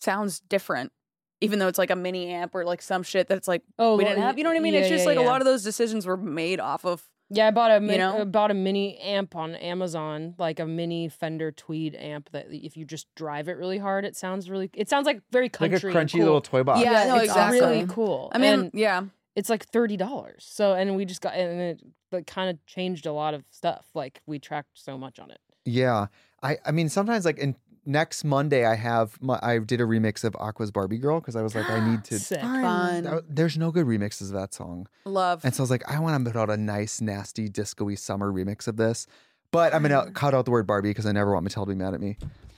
sounds different, even though it's like a mini amp or like some shit that's like Oh, we didn't have. You know what I mean? yeah, It's just yeah, like yeah. a lot of those decisions were made off of. Yeah, I bought a mi- You know? uh, bought a mini amp on Amazon, like a mini Fender Tweed amp that if you just drive it really hard, it sounds really. It sounds like very Like country, a and crunchy cool. little toy box. Yeah, no, it's exactly. really cool. I mean, And yeah. it's like thirty dollars. So, and we just got, and it like kind of changed a lot of stuff. Like we tracked so much on it. Yeah. I, I mean, sometimes like in next Monday, I have my, I did a remix of Aqua's Barbie Girl because I was like, I need to. Sick. Fun. that- there's no good remixes of that song. Love. And so I was like, I want to put out a nice, nasty, disco-y summer remix of this. But I'm going to cut out the word Barbie because I never want Mattel to be mad at me.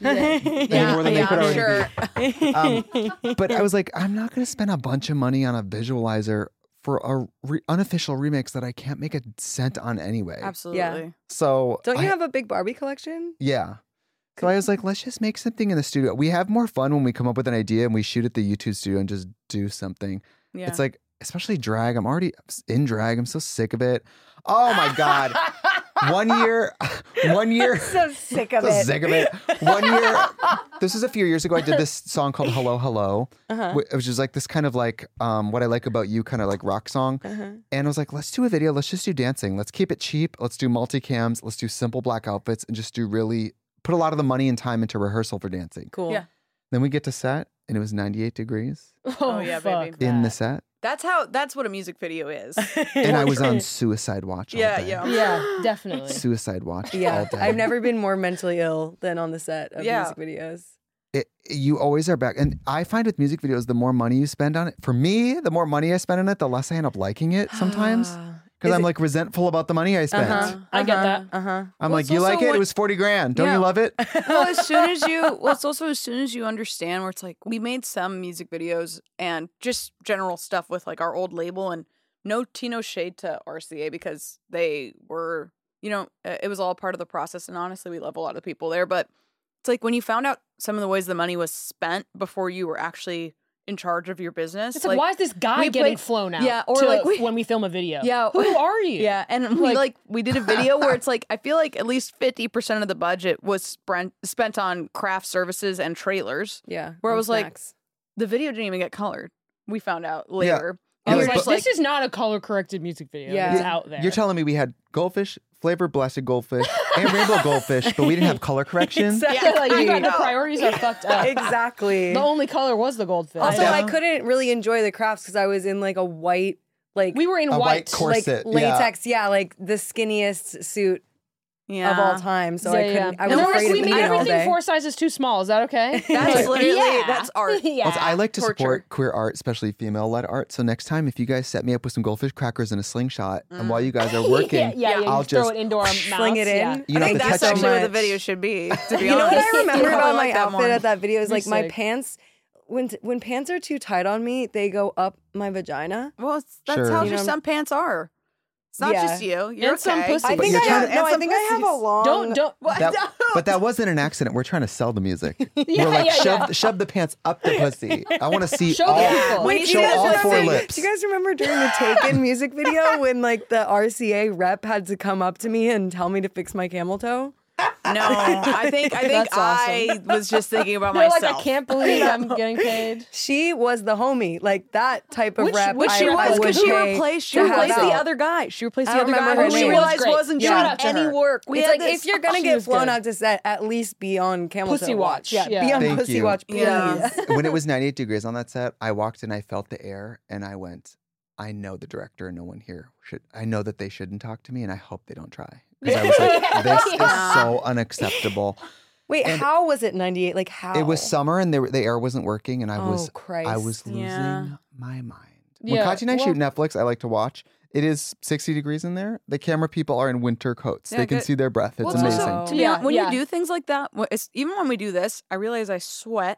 yeah, more than they yeah, could I'm already sure. Um, but I was like, I'm not going to spend a bunch of money on a visualizer for a re- unofficial remix that I can't make a cent on anyway. Absolutely. So Don't you I- have a big Barbie collection? Yeah. So I was like, let's just make something in the studio. We have more fun when we come up with an idea and we shoot at the YouTube studio and just do something. Yeah. It's like, especially drag. I'm already in drag. I'm so sick of it. Oh my God. One year, one year. So sick of So it. sick of it. One year, this was a few years ago. I did this song called "Hello, Hello," Uh-huh. wh- which is like this kind of like um, "What I Like About You" kind of like rock song. Uh-huh. And I was like, let's do a video. Let's just do dancing. Let's keep it cheap. Let's do multicams. Let's do simple black outfits and just do really put a lot of the money and time into rehearsal for dancing. Cool. Yeah. Then we get to set, and it was ninety-eight degrees Oh, yeah, fuck baby. in the that. set, That's how. That's what a music video is. and I was on suicide watch. All Yeah, day. yeah. Yeah, definitely. Suicide watch. all Yeah. day. I've never been more mentally ill than on the set of Yeah. music videos. It, you always are back. And I find with music videos, the more money you spend on it, for me, the more money I spend on it, the less I end up liking it sometimes. Ah. Because Is I'm it- like resentful about the money I spent. Uh-huh. I get uh-huh, that. Uh-huh. I'm Well, like, it's you also like it? what- It was forty grand. Don't Yeah. you love it? Well, as soon as you, well, it's also as soon as you understand where it's like we made some music videos and just general stuff with like our old label, and no tea, no shade to R C A because they were, you know, uh, it was all part of the process, and honestly, we love a lot of the people there, but it's like when you found out some of the ways the money was spent before you were actually in charge of your business. It's like, why is this guy we getting played- flown out? Yeah, or to- like we- when we film a video. Yeah. who are you? Yeah, and we Like- like we did a video where it's like I feel like at least fifty percent of the budget was spent spent on craft services and trailers. Yeah. Where I and was like, snacks. The video didn't even get colored. We found out later. I And was we were like, just this is not a color corrected music video. Yeah. It's out there. You're telling me we had goldfish, flavored blasted goldfish, and rainbow goldfish, but we didn't have color correction? yeah, like you got the No. priorities are fucked up. Exactly. The only color was the goldfish. Also, Yeah. I couldn't really enjoy the crafts because I was in like a white, like we were in A white white. corset. like yeah. latex. Yeah. like the skinniest suit yeah. of all time. So Yeah, I yeah. couldn't. I And was we're like, afraid we of made eating all everything day. four sizes too small. Is that okay? That's literally Yeah. that's art. yeah. Also, I like to Torture. support queer art, especially female-led art. So next time, if you guys set me up with some goldfish crackers and a slingshot, and while you guys are working, yeah, yeah, yeah, I'll you throw just it into our mouths. Sling it in. Yeah. You I know, think the that's texture- actually what the much. video should be. To be You know what honest. I remember I about like my that outfit more. at that video is You're like my sick. pants. When when pants are too tight on me, they go up my vagina. Well, it's, that's Sure. how You just know- some pants are. It's not Yeah. just you. You're And some okay. pussy. I But think you're I trying have, to- no. and I some think I have a pussies. long. Don't don't. What? That, but that wasn't an accident. We're trying to sell the music. Yeah, We're like, yeah, shove, yeah. shove the pants up the pussy. I want to see Show the all, people. Wait, show you guys all remember- four do you- lips. Do you guys remember during the Taken music video when like the R C A rep had to come up to me and tell me to fix my camel toe? No, I think I think That's I was just thinking about They're myself. like, I can't believe I'm getting paid. She was the homie, like that type of Which- rep. which I, she I was, would because she pay replaced she to have replaced the out. other guy. She replaced I the don't other guy remember who her she name. realized She was great. wasn't Shout doing out to any her. work. We It's had like this, if you're gonna She get was flown good. out to set, at least be on camel Pussy toe watch, Yeah, yeah. be on Thank pussy you. watch, please. Yeah. When it was ninety-eight degrees on that set, I walked in, I felt the air, and I went, I know the director and no one here should, I know that they shouldn't talk to me, and I hope they don't try. Because I was like, this is so unacceptable. Wait, And- how was it ninety-eight? Like how? It was summer and they were, the air wasn't working, and I Oh, was Christ. I was losing Yeah. my mind. When Yeah, Katya and I well- shoot Netflix, I like to watch. It is sixty degrees in there. The camera people are in winter coats. Yeah, they can good. see their breath. It's Well, it's amazing. also, to be Yeah, honest, when yeah. you do things like that, wh- it's, even when we do this, I realize I sweat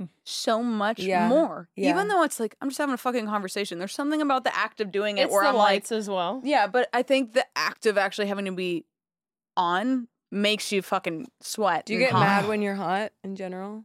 so much Yeah. more. Yeah. Even though it's like I'm just having a fucking conversation. There's something about the act of doing it It's where the I'm lights like, as well. yeah, but I think the act of actually having to be on makes you fucking sweat. Do you and get hot. mad when you're hot in general?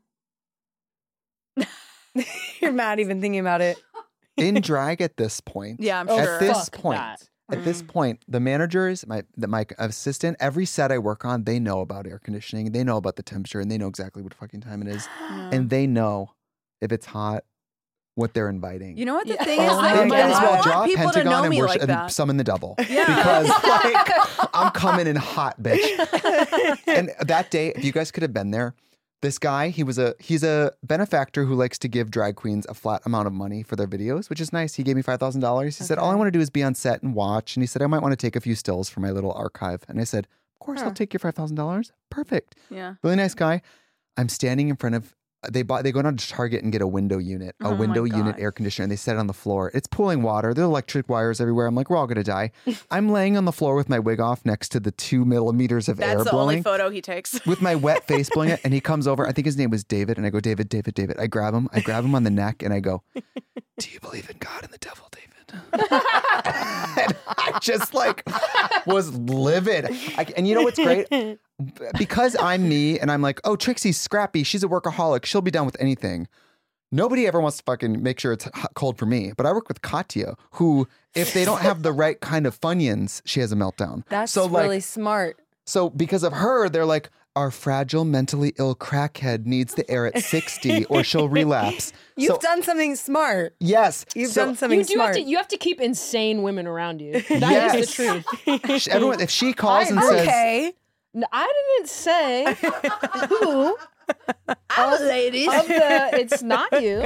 You're mad even thinking about it. in drag at this point. Yeah, I'm Oh, sure. At this fuck point, that. at this point, the managers, my the, my assistant, every set I work on, they know about air conditioning, they know about the temperature, and they know exactly what fucking time it is, and they know if it's hot, what they're inviting. You know what the Yeah. thing is? Oh Like, my I God. just want Draw a people to pentagon know and, me worship, like and that. summon the devil. Yeah. Because like I'm coming in hot, bitch. And that day, if you guys could have been there, this guy, he was a he's a benefactor who likes to give drag queens a flat amount of money for their videos, which is nice. He gave me five thousand dollars. He said, all I want to do is be on set and watch. And he said, I might want to take a few stills for my little archive. And I said, of course, Huh. I'll take your five thousand dollars. Perfect. Yeah. Really nice guy. I'm standing in front of, they bought, they go down to Target and get a window unit, a Oh my window unit God. air conditioner, and they set it on the floor. It's pooling water. There are electric wires everywhere. I'm like, we're all going to die. I'm laying on the floor with my wig off next to the two millimeters of air That's the only blowing. photo he takes. With my wet face blowing it, and he comes over. I think his name was David, and I go, David, David, David. I grab him. I grab him on the neck, and I go, do you believe in God and the devil, David? And I just like was livid. I, and you know what's great? Because I'm me, and I'm like, oh, Trixie's scrappy. She's a workaholic. She'll be down with anything. Nobody ever wants to fucking make sure it's hot, cold for me. But I work with Katya, who, if they don't have the right kind of Funyuns, she has a meltdown. That's so, like, really smart. So because of her, they're like, our fragile, mentally ill crackhead needs the air at sixty or she'll relapse. You've So- done something smart. Yes. You've So done something You do smart. have to. You have to keep insane women around you. That is Yes. the truth. she- everyone, if she calls and says, okay. No, I didn't say who. Oh, ladies. Of the, it's not you.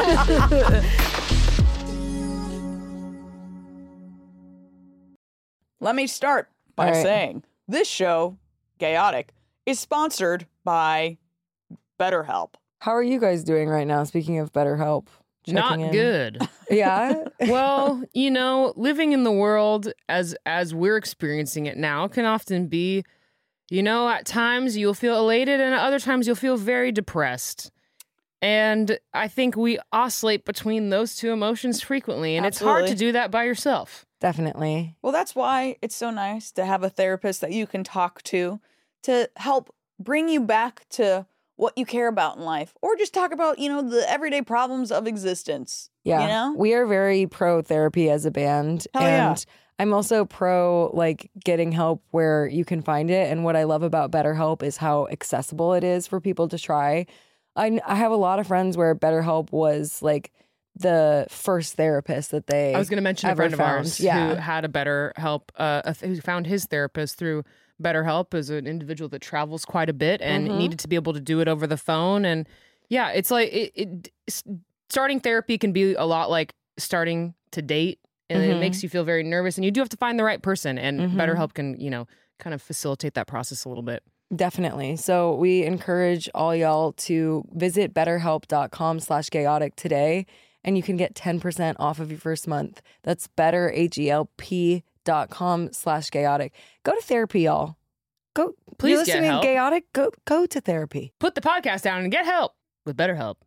Let me start by All right. saying this show, Chaotic, is sponsored by BetterHelp. How are you guys doing right now? Speaking of BetterHelp. Not Checking in. good. Yeah. Well, you know, living in the world as as we're experiencing it now can often be, you know, at times you'll feel elated and at other times you'll feel very depressed. And I think we oscillate between those two emotions frequently, and it's hard to Absolutely. do that by yourself. Definitely. Well, that's why it's so nice to have a therapist that you can talk to to help bring you back to what you care about in life, or just talk about, you know, the everyday problems of existence. Yeah. You know? We are very pro therapy as a band. Hell and yeah. I'm also pro like getting help where you can find it. And what I love about BetterHelp is how accessible it is for people to try. I, I have a lot of friends where BetterHelp was like the first therapist that they I was going to mention a ever friend of found. ours Yeah. who had a better help, uh, a th- who found his therapist through BetterHelp as an individual that travels quite a bit and Mhm. needed to be able to do it over the phone. And yeah, it's like it, it s- starting therapy can be a lot like starting to date, and it Mhm. makes you feel very nervous. And you do have to find the right person, and Mhm. BetterHelp can, you know, kind of facilitate that process a little bit. Definitely. So we encourage all y'all to visit betterhelp.com slash chaotic today, and you can get ten percent off of your first month. That's better, H-E-L-P dot com slash chaotic. Go to therapy, y'all. Go. Please You're get listening to help. Chaotic? Go, go to therapy. Put the podcast down and get help with BetterHelp.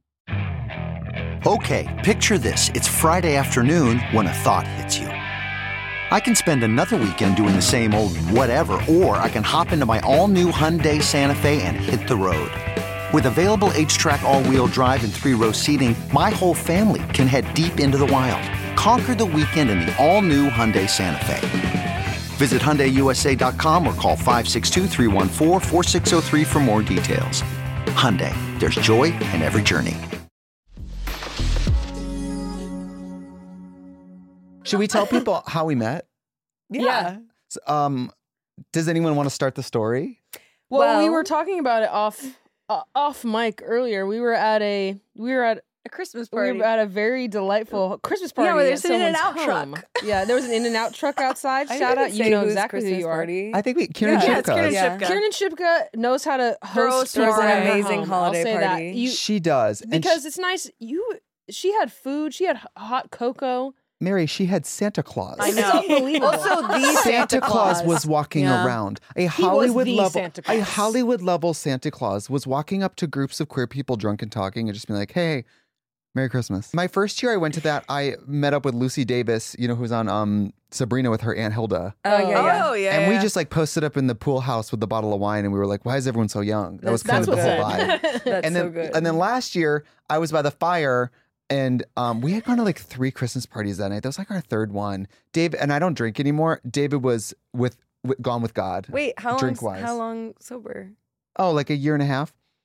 Okay, picture this. It's Friday afternoon when a thought hits you. I can spend another weekend doing the same old whatever, or I can hop into my all-new Hyundai Santa Fe and hit the road. With available H-Track all-wheel drive and three-row seating, my whole family can head deep into the wild. Conquer the weekend in the all-new Hyundai Santa Fe. Visit Hyundai U S A dot com or call five six two, three one four, four six zero three for more details. Hyundai, there's joy in every journey. should we tell people how we met? Yeah. So, um, does anyone want to start the story? Well, we Well- were talking about it off uh, off mic earlier. We were at a we were at A Christmas we party. were at a very delightful Christmas party. Yeah, where at there's an someone's In-N-Out truck. home. Yeah, there was an In-N-Out truck outside. I Shout didn't out, you say know whose exactly who Christmas you are. party. I think we, Kieran Yeah, Shipka. it's Kieran Yeah. Shipka. Kieran Shipka knows how to Throw host some people in her amazing home. holiday I'll say party. That. You, She does. And because she- it's nice. You she had food. She had h- hot cocoa. Mary, she had Santa Claus. I know. unbelievable. Also, the Santa Claus was walking Yeah. around. A Hollywood the level, Santa a Claus. Hollywood level Santa Claus was walking up to groups of queer people drunk and talking and just being like, "Hey, Merry Christmas." My first year I went to that, I met up with Lucy Davis, you know, who's on um Sabrina with her Aunt Hilda. Oh, yeah, yeah. Oh, yeah. And we yeah. just like posted up in the pool house with the bottle of wine and we were like, "Why is everyone so young?" That was kind That's of the what's whole vibe. up. That's and then so good. and then last year I was by the fire and um, we had gone to like three Christmas parties that night. That was like our third one. Dave and I don't drink anymore. David was with, with Gone with God. Wait, how long? drink-wise. How long sober? Oh, like a year and a half.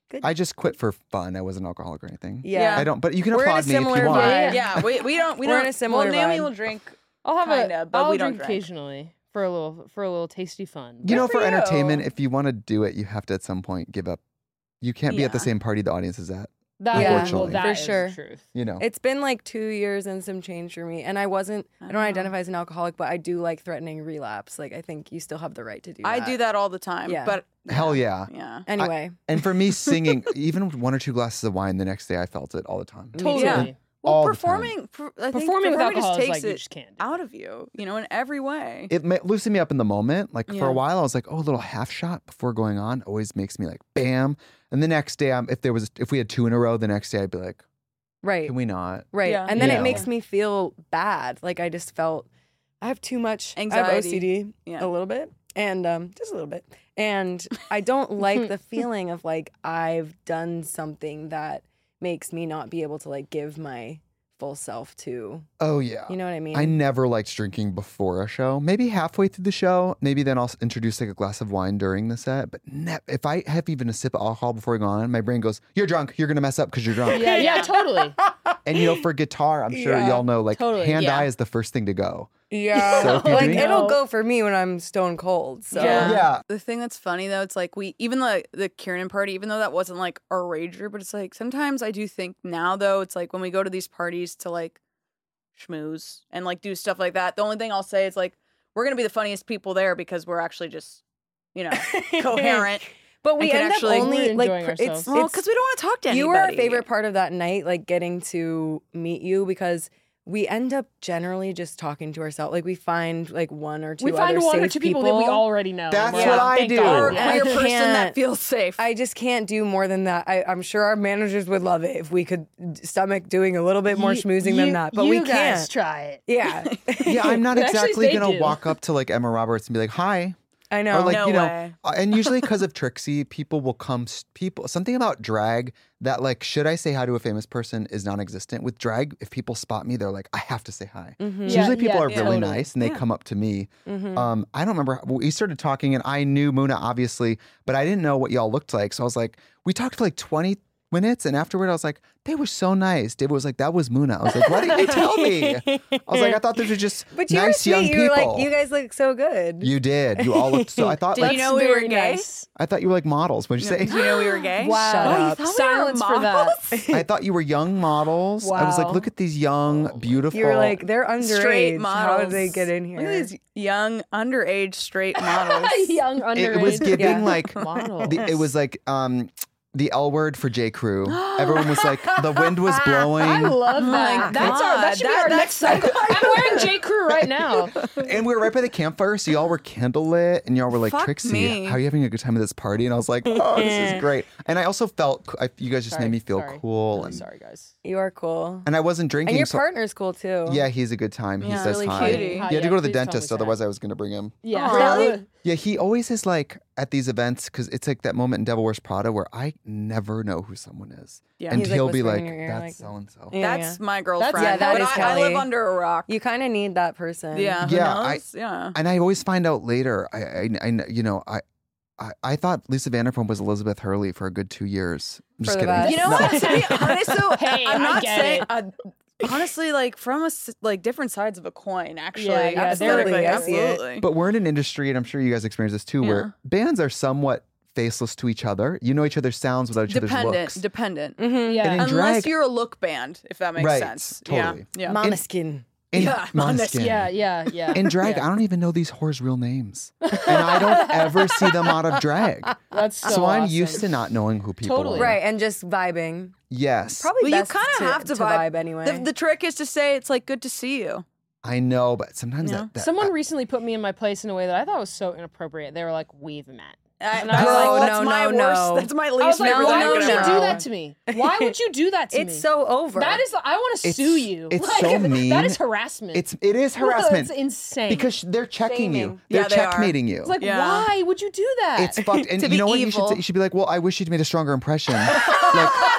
Good. I just quit for fun. I wasn't an alcoholic or anything. Yeah. I don't. But you can We're in a applaud me if you similar want. vibe. Yeah, we, we don't we We're don't in a similar well, Naomi vibe. will drink I'll have kinda, a. but I'll we don't drink drink. occasionally for a little for a little tasty fun. You know, for for, you. entertainment, if you want to do it, you have to at some point give up. You can't be at the Yeah. same party the audience is at. That, Yeah. well, Unfortunately. that For is the sure. truth. You know. It's been like two years and some change for me. And I wasn't, I don't Uh-huh. identify as an alcoholic, but I do like threatening relapse. Like, I think you still have the right to do that. I do that all the time. Yeah. But Hell yeah. yeah. Anyway. And for me, singing, even with one or two glasses of wine, the next day I felt it all the time. Me too. Totally. Yeah. Well, All the time. performing, per, I think Performing with performing alcohol just is takes like you it just can't do. out of you, you know, in every way. It ma- loosened me up in the moment. Like for Yeah. a while, I was like, "Oh, a little half shot before going on always makes me like, bam." And the next day, um, if there was, if we had two in a row, the next day I'd be like, Right. "Can we not?" Right. Yeah. And then You it know. makes me feel bad. Like, I just felt, I have too much I have Anxiety. O C D Yeah. a little bit. And um, just a little bit. And I don't like the feeling of like, I've done something that makes me not be able to like give my full self to, Oh yeah. you know what I mean? I never liked drinking before a show. Maybe halfway through the show, maybe then I'll s- introduce like a glass of wine during the set. But ne- if I have even a sip of alcohol before going on, my brain goes, "You're drunk. You're gonna mess up because you're drunk." Yeah, yeah, totally. And you know, for guitar, I'm sure Yeah, y'all know, like totally, hand yeah. eye is the first thing to go. Yeah. So if you're like, doing- it'll No. go for me when I'm stone cold. So, Yeah. Yeah. The thing that's funny though, it's like we even the the Kieran party, even though that wasn't like a rager, but it's like sometimes I do think now though, it's like when we go to these parties to like schmooze and like do stuff like that. The only thing I'll say is like we're gonna be the funniest people there because we're actually just, you know, coherent. But we I can end actually- up only We're like enjoying pr- it's, ourselves. Well, it's because we don't want to talk to anybody. you were our favorite part of that night, like getting to meet you because we end up generally just talking to ourselves. Like we find like one or two We find other one or safe two people, that we already know. and That's we're what like, I "Thank do." God." Or Yeah. queer I person that can't- feels safe. I just can't do more than that. I, I'm sure our managers would love it if we could stomach doing a little bit more You- schmoozing you- than that, but you we guys can't. try it. Yeah, Yeah, I'm not Actually, exactly they gonna do. walk up to like Emma Roberts and be like, "Hi." I know. Or like, No you know, way. uh, and usually because of Trixie, people will come, s- people, something about drag that like, should I say hi to a famous person is non-existent. With drag, if people spot me, they're like, I have to say hi. Mhm. So Yeah, usually people yeah, are yeah. really Totally. nice and they Yeah. come up to me. Mhm. Um, I don't remember, we started talking and I knew Muna obviously, but I didn't know what y'all looked like. So I was like, we talked for like twenty minutes and afterward I was like, they were so nice. David was like, that was Muna. I was like, why didn't you tell me? I was like, I thought these were just But you were nice sweet. young You people. were like, you guys look so good. You did. You all looked so. I thought Did like you know we were Very gay? nice. I thought you were like models. What'd you say? Did you know we were gay? Wow. Shut Oh, you up. thought we were Silence for that. models? I thought you were young models. I was like, Wow. look at these young, beautiful. You were like, they're underage. Straight How models. did they get in here? Look at these young underage straight models. Young underage. it was giving Yeah. like models. the, it was like um the L word for J. Crew. Everyone was like, the wind was blowing, I love Oh that. my That's our. That God, should be that- our that's next. I'm wearing J. Crew right now. and we were right by the campfire, so y'all were candlelit, and y'all were like, Fuck Trixie, me. how are you having a good time at this party? And I was like, oh, this is great. And I also felt I, you guys just Sorry, made me feel sorry. cool, Really and sorry, guys. You are cool. and I wasn't drinking. And your so partner's cool too. yeah, he's a good time. He Yeah, says really hi. cutie. He Hi, had to yeah, go to the please tell me dentist, that. otherwise I was going to bring him. Yeah. Really? Yeah, he always is like at these events because it's like that moment in Devil Wears Prada where I never know who someone is. Yeah. And He's, like, he'll be whispering like, in your ear, that's like- so and so. Yeah, That's yeah. my girlfriend. yeah, that but is I, I live Kelly. under a rock. You kind of need that person. Yeah. Who Yeah, I- knows? yeah. And I always find out later, I, I, I kn- you know, I, I, I thought Lisa Vanderpump was Elizabeth Hurley for a good two years. I'm For just the kidding. best. You know No. what? To be honest, though, Hey, I'm I not get saying. it. Uh, honestly, like from a s like different sides of a coin. Actually, Yeah, yeah, aesthetically, totally, I see it. absolutely. But we're in an industry, and I'm sure you guys experience this too, Yeah. where bands are somewhat faceless to each other. You know each other's sounds without each other's dependent, looks. dependent. Mm-hmm. Yeah. And in Unless drag- you're a look band, if that makes Right, sense. totally. Yeah. Yeah. Mama skin. In Yeah, Måneskin. Yeah, yeah, yeah. In drag, Yeah. I don't even know these whores' real names. And I don't ever see them out of drag. That's so, So, I'm awesome. used to not knowing who people Totally. are. Right, and just vibing. Yes. Probably Well, you best kind of have to, vibe, anyway. The, the trick is to say it's like good to see you. I know, but sometimes Yeah. that, that Someone recently put me in my place in a way that I thought was so inappropropriate. They were like, "We've met." I, And I was that's like, like, that's no, my no, worst. no. That's my I was least like, favorite "Why thing would to you ever do know. that to me? Why would you do that to me?" it's so over. That is. I want to It's- sue you. it's Like, so mean. That is harassment. It's it is harassment It's insane. because they're checking you. Shaming. They're Yeah, they are. checkmating you. it's like, Yeah. why would you do that? It's fucked. And To you be know what you should evil. say? You should be like, well, I wish you'd made a stronger impression. like,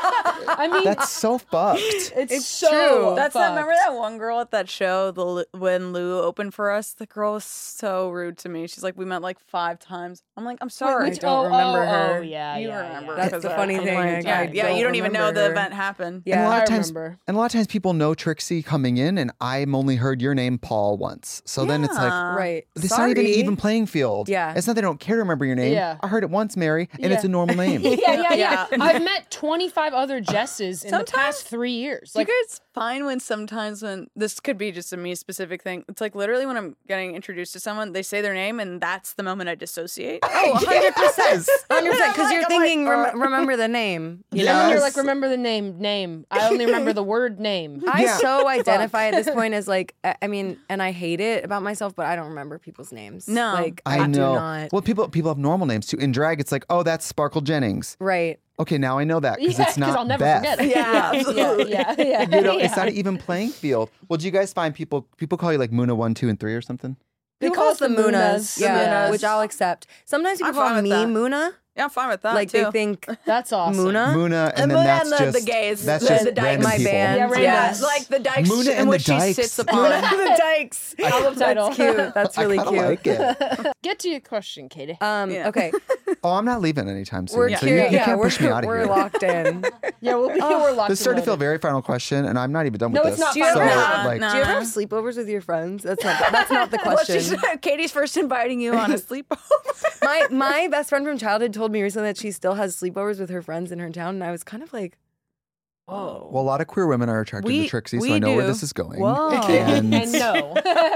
I mean, That's so fucked. it's, It's so true. That's that. Remember fucked. that one girl at that show, the Lu- when Lou opened for us. The girl was so rude to me. She's like, we met like five times. I'm like, I'm sorry. I don't remember oh, her. Oh, yeah, You yeah, remember? yeah. That's because the of funny that. thing, Like, I yeah, yeah. don't You don't even know remember the her. event happened. And a Yeah, lot I of times, remember. and a lot of times people know Trixie coming in, and I'm only heard your name, Paul, once. So then it's like, Yeah. Right. it's Sorry. not even an even playing field. Yeah. It's not they don't care to remember your name. Yeah. I heard it once, Mary, and Yeah. it's a normal name. Yeah, yeah, yeah. Yeah. I've met twenty-five other Jesses in the Sometimes- past three years. Do Like, you guys find when sometimes when this could be just a me specific thing? It's like literally when I'm getting introduced to someone, they say their name, and that's the moment I dissociate. Oh, one hundred percent. one hundred percent. Because I'm you're like, thinking, uh, rem- remember the name. You and then know? you're like, remember the name, name. I only remember the word name. I Yeah. so identify at this point as like, I I mean, and I hate it about myself, but I don't remember people's names. No. Like, I, I, know. do not. Well, people people have normal names too. In drag, it's like, oh, that's Sparkle Jennings. Right. Okay, now I know that because Yeah, it's not I'll never Beth. forget it. Yeah, yeah, absolutely. yeah, yeah. You know, it's yeah. not an even playing field. Well, do you guys find people people call you like Muna one, two, and three or something? They People call call us the us the Munas. Munas. Yeah, Munas. which I'll accept. Sometimes people I'm call fine me with that. Muna. Yeah, I'm fine with that Like too. they think That's awesome. Muna. Muna, and And then Muna that's and the- just the gays, That's the- just the Dykes. random My people. band. Yeah, yeah, randos. like the Dykes Muna in and the which she Dykes. sits upon. the Dykes. Album title. That's cute. That's really I cute. kinda like it. Get to your question, Katie. Um, Yeah. Okay, Oh, I'm not leaving anytime soon. we're so curious. you, you yeah, can't we're, push me out of we're here. locked in. yeah, we'll, we're locked. This started to and feel loaded. very final question, and I'm not even done No, with it's this. not Do you ever so, have? like, No. Do you ever have sleepovers with your friends? That's not. That's not the Well, question. she's, Katie's first inviting you on a sleepover. my my best friend from childhood told me recently that she still has sleepovers with her friends in her town, and I was kind of like, whoa. well, a lot of queer women are attracted We- to Trixie, so we I know where do. this is going. Whoa. And, And no.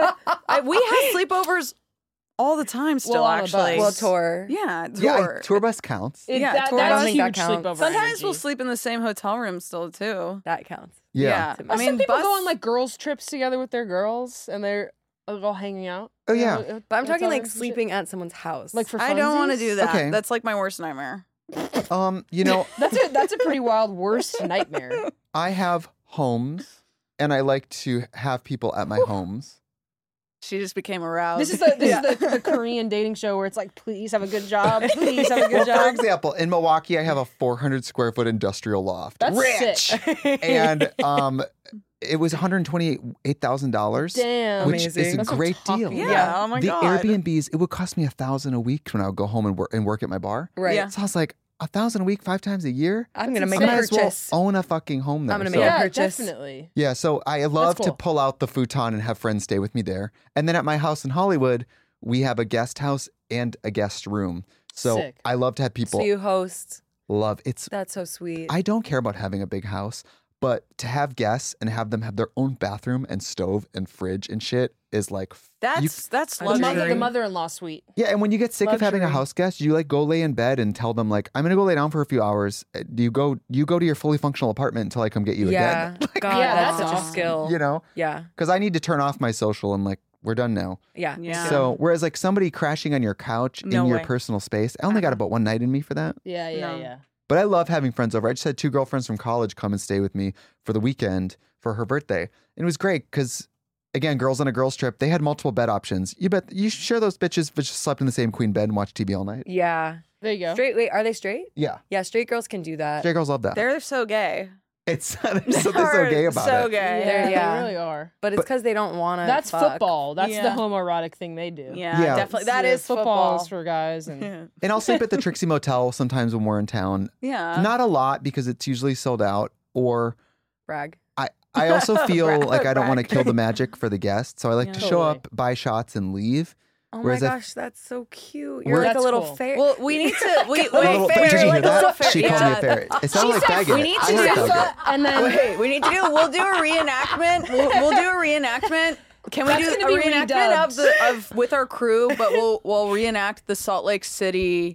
I, we have sleepovers all the time still, Well, on a bus. actually. Well, tour. Yeah, tour. yeah, I, tour bus counts. It- Yeah, that, tour that's bus. I think huge that counts. sleepover Sometimes energy. we'll sleep in the same hotel room still, too. That counts. Yeah. I I mean, some people bus- go on like girls' trips together with their girls, and they're all hanging out. Oh, you yeah. know, uh, But I'm talking hotel like rooms and shit. sleeping at someone's house. Like for I don't want to funsies? do that. Okay. That's like my worst nightmare. Um, you know, That's a that's a pretty wild worst nightmare. I have homes, and I like to have people at my homes. She just became aroused. This is the this Yeah. is the, the Korean dating show where it's like, please have a good job, please have a good Well, for job. example, in Milwaukee, I have a four hundred square foot industrial loft. That's Rich. sick. And um, it was one hundred twenty-eight thousand dollars. Damn, Which is a Amazing. That's a great tough deal. deal. Yeah. Oh my the god. Airbnbs, it would cost me a thousand a week when I would go home and work and work at my bar. right. Yeah. So I was like, a thousand a week, five times a year. I'm That's gonna make I a might as well purchase. own a fucking home there. I'm gonna So- make a yeah, purchase. definitely. Yeah, so I love to cool. pull out the futon and have friends stay with me there. And then at my house in Hollywood, we have a guest house and a guest room. So Sick. I love to have people So you host. love it's That's so sweet. I don't care about having a big house, but to have guests and have them have their own bathroom and stove and fridge and shit is like That's you- that's The The, luxury. mother, the mother-in-law suite. yeah, and when you get sick of having a Luxury. house guest, you like go lay in bed and tell them like I'm gonna go lay down for a few hours. Uh, Do you go you go to your fully functional apartment until I come get you yeah. again? God, Yeah, that's, that's such a awesome. skill. You know, Yeah. because I need to turn off my social and like we're done now. Yeah. Yeah. So whereas like somebody crashing on your couch No in your way. personal space, I only got Uh-uh. about one night in me for that. Yeah, yeah, No. yeah. But I love having friends over. I just had two girlfriends from college come and stay with me for the weekend for her birthday. And it was great because, again, girls on a girls' trip, they had multiple bed options. You bet you should share those bitches but just slept in the same queen bed and watched T V all night. Yeah. There you go. Straight. Wait, are they straight? Yeah. Yeah, straight girls can do that. Straight girls love that. They're so gay. It's there's something so gay about so it. gay. Yeah, yeah. they really are. But it's because they don't want to. That's football. That's the Yeah. homoerotic thing they do. Yeah, Yeah. definitely. That The is football football. is for guys, and Yeah. And I'll sleep at the Trixie Motel sometimes when we're in town. Yeah. Not a lot because it's usually sold out. Or Brag. I, I also feel Brag, like I don't want to brag. kill the magic for the guests. So I like Yeah. to show Totally. up, buy shots, and leave. Oh Whereas my if- gosh, that's so cute. We're- You're like a That's little cool. fairy. Well, we need to. We, wait, A little- fairy, did you hear like a little that? fairy. She called me a yeah. fairy. It sounded like Baguette. we need I to heard do Baguette. and then Wait, we need to do. We'll do a reenactment. We'll, we'll do a reenactment. Can we That's do a gonna be reenactment of redubbed. the of with our crew? But we'll we'll reenact the Salt Lake City.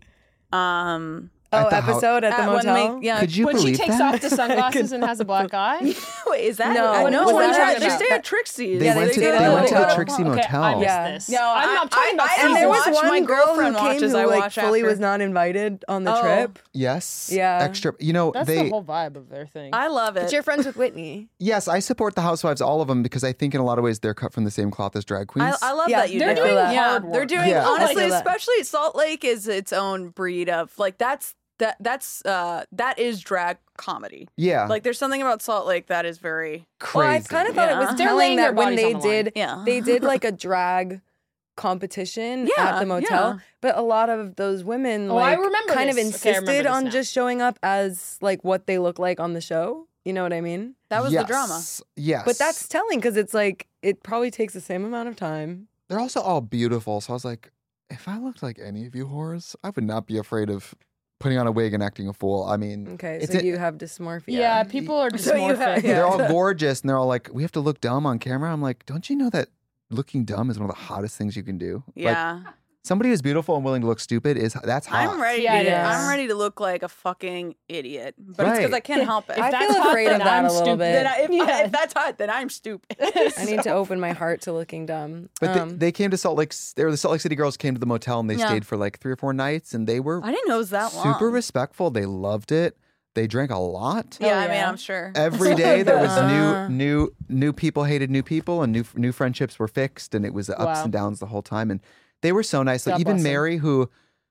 Um, oh, at the hou- episode at the at when motel. they- yeah. Could you when she believe takes that? off the sunglasses and has a black eye. Wait, is that No, I know. was They, that try- talking they about- stay at Trixie's. They Yeah, went they to did they that. went to Oh, the okay, Trixie Okay, Motel. I missed Yeah. this. No, I'm, I- I'm talking about I- And I there was watch, one my girl girlfriend who came watches, who I like watch fully after. was not invited on the Oh. trip. Yes. Yeah. Extra. You know, That's they the whole vibe of their thing. I love But it. you're friends with Whitney. yes, I support the housewives, all of them, because I think in a lot of ways they're cut from the same cloth as drag I, queens. I love Yeah, that you they're do doing it. Yeah, hard work. they're doing Yeah. honestly, I feel that. especially Salt Lake is its own breed of like that's that that's uh that is drag comedy. Yeah. Like there's something about Salt Lake that is very crazy. Well, I kind of thought it Yeah. was They're telling laying their that when bodies they on the line. did, Yeah. they did like a drag competition Yeah, at the motel, yeah. but a lot of those women Oh, I like remember kind of this. Okay, I remember insisted this on now. just showing up as like what they look like on the show. You know what I mean? that was yes. the drama. Yes. But that's telling because it's like it probably takes the same amount of time. They're also all beautiful. So I was like, if I looked like any of you whores, I would not be afraid of putting on a wig and acting a fool. I mean, Okay, it's so a- you have dysmorphia. Yeah, people are So you dysmorphic. have- they're all gorgeous and they're all like, we have to look dumb on camera. I'm like, don't you know that looking dumb is one of the hottest things you can do? Like, Yeah. somebody who's beautiful and willing to look stupid is that's hot. I'm ready. Yeah, to, it is. I'm ready to look like a fucking idiot, but it's because Right. I can't help it. If I that's feel hot, afraid then of that I'm a little stupid. bit. then I, if, Yeah. if that's hot, then I'm stupid. I need to open my heart to looking dumb. But Um, they, they came to Salt Lake. They were the Salt Lake City girls came to the motel and they Yeah. stayed for like three or four nights and they were I didn't know it was that long. super respectful. They loved it. They drank a lot. Yeah, Oh, I mean, yeah. I'm sure. Every day there was Uh. new, new, new people hated new people, and new, new friendships were fixed, and it was the ups Wow. and downs the whole time. And they were so nice. Like God even bless 'em. Mary, who,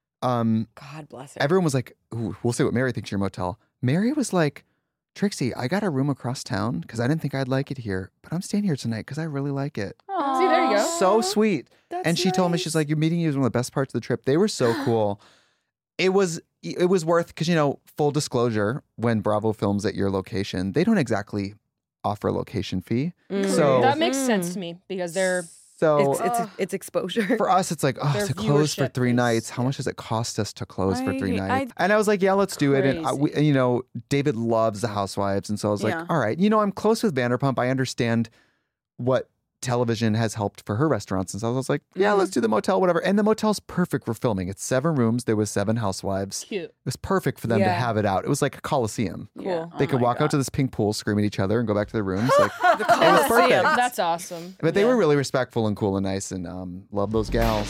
um, God bless her. everyone was like, "Ooh, we'll see what Mary thinks of your motel." Mary was like, "Trixie, I got a room across town because I didn't think I'd like it here, but I'm staying here tonight because I really like it." See, there you go. So sweet. That's And she told me, she's nice. like, "Your meeting you was one of the best parts of the trip." They were so cool. It was it was worth because you know, full disclosure, when Bravo films at your location, they don't exactly offer a location fee. Mm. So That makes sense to me because they're so It's, it's, it's exposure. for us, it's like, oh, Their to close for viewership three is- nights. How much does it cost us to close for three I- nights? and I was like, yeah, let's do it. And I, we, Crazy. you know, David loves the Housewives, and so I was like, Yeah. all right, you know, I'm close with Vanderpump. I understand what television has helped for her restaurants, and so I was like, yeah, let's do the motel, whatever. And the motel's perfect for filming. It's seven rooms. There was seven housewives. cute. It was perfect for them to Yeah. have it out. It was like a coliseum. Cool. Yeah. They Oh could my walk God. out to this pink pool, scream at each other, and go back to their rooms. Like, The it was perfect. Coliseum. That's awesome. But they were really respectful and cool and nice, and um, love those gals.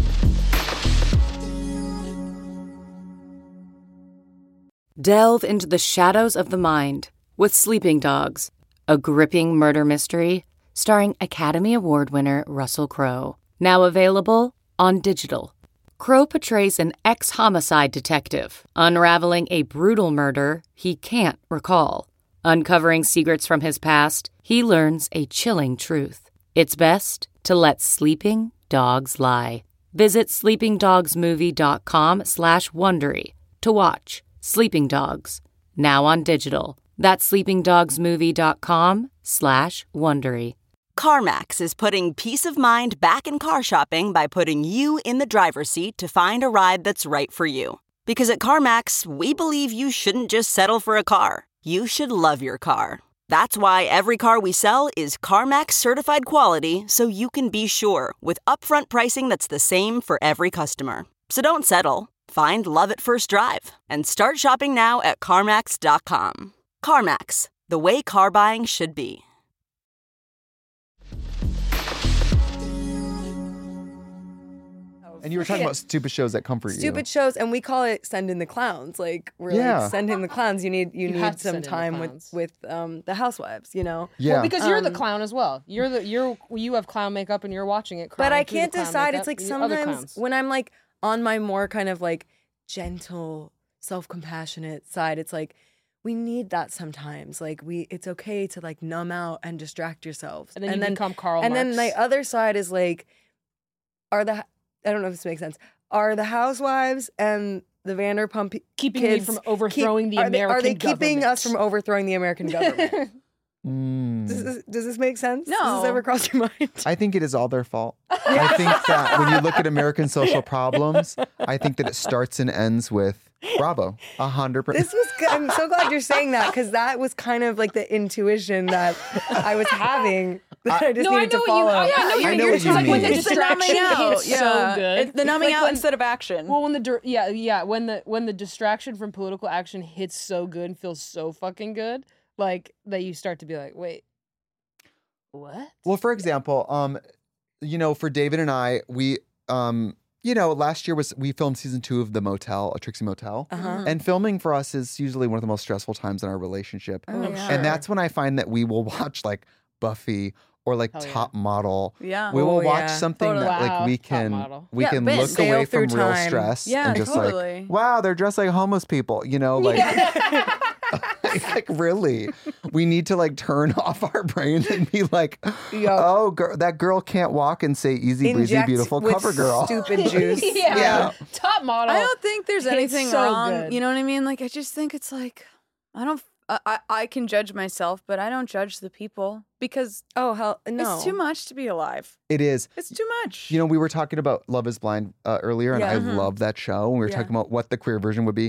Delve into the shadows of the mind with Sleeping Dogs, a gripping murder mystery starring Academy Award winner Russell Crowe. Now available on digital. Crowe portrays an ex-homicide detective unraveling a brutal murder he can't recall. Uncovering secrets from his past, he learns a chilling truth. It's best to let sleeping dogs lie. Visit sleepingdogsmovie.com slash Wondery to watch Sleeping Dogs, now on digital. That's sleepingdogsmovie.com slash Wondery. CarMax is putting peace of mind back in car shopping by putting you in the driver's seat to find a ride that's right for you. Because at CarMax, we believe you shouldn't just settle for a car. You should love your car. That's why every car we sell is CarMax certified quality, so you can be sure with upfront pricing that's the same for every customer. So don't settle. Find love at first drive and start shopping now at CarMax dot com. CarMax, the way car buying should be. And you were talking about stupid shows that comfort you. Stupid shows, and we call it sending the clowns. Like we're Yeah. like sending the clowns. You need you, You have need to some send in the time with clowns. with um the housewives. You know. Yeah. Well, because you're the Um, clown as well. You're the you're you have clown makeup and you're watching it. But crying I through the can't clown decide. makeup It's like and your other sometimes clowns. when I'm like on my more kind of like gentle, self compassionate side, it's like we need that sometimes. Like we, it's okay to like numb out and distract yourselves. and then you become Karl And then Marx. my other side is like, are the I don't know if this makes sense. Are the housewives and the Vanderpump pe- keeping me kids from overthrowing keep- the are they, American Are they keeping government. us from overthrowing the American government? Mm. does, this, does this make sense? Does No. this ever cross your mind? I think it is all their fault. I think that when you look at American social problems, I think that it starts and ends with Bravo. A hundred percent. This was. good. I'm so glad you're saying that because that was kind of like the intuition that I was having that I, just No, I needed know to what you. follow. Oh, yeah, no, I you're, know you're what it's you like when the mean. It's the distraction numbing out. hits yeah. so good. It's the numbing Like out when- instead of action. Well, when the dir- yeah yeah when the when the distraction from political action hits so good and feels so fucking good, like that you start to be like, wait, what? Well, for example, um, you know, for David and I, we, um, you know, last year was we filmed season two of The Motel, a Trixie Motel, Uh-huh. and filming for us is usually one of the most stressful times in our relationship. Oh, yeah. And that's when I find that we will watch like Buffy or like Hell yeah. Top Model. Yeah. We will Oh, watch yeah. something Totally. that like Wow. we Top can model. we Yeah, can Ben, look sail away from through real time. stress Yeah, and just totally. like, wow, they're dressed like homeless people, you know, like like really, we need to like turn off our brains and be like, Yup. oh, girl, that girl can't walk and say easy breezy, Inject beautiful with cover girl. Stupid juice. yeah. Yeah. Top model. I don't think there's It's anything so wrong. good. You know what I mean? Like, I just think it's like, I don't, I, I, I can judge myself, but I don't judge the people because Oh hell no. it's too much to be alive. It is. It's too much. You know, we were talking about Love is Blind uh, earlier, and Yeah. I Mhm. love that show. And we were Yeah. talking about what the queer version would be.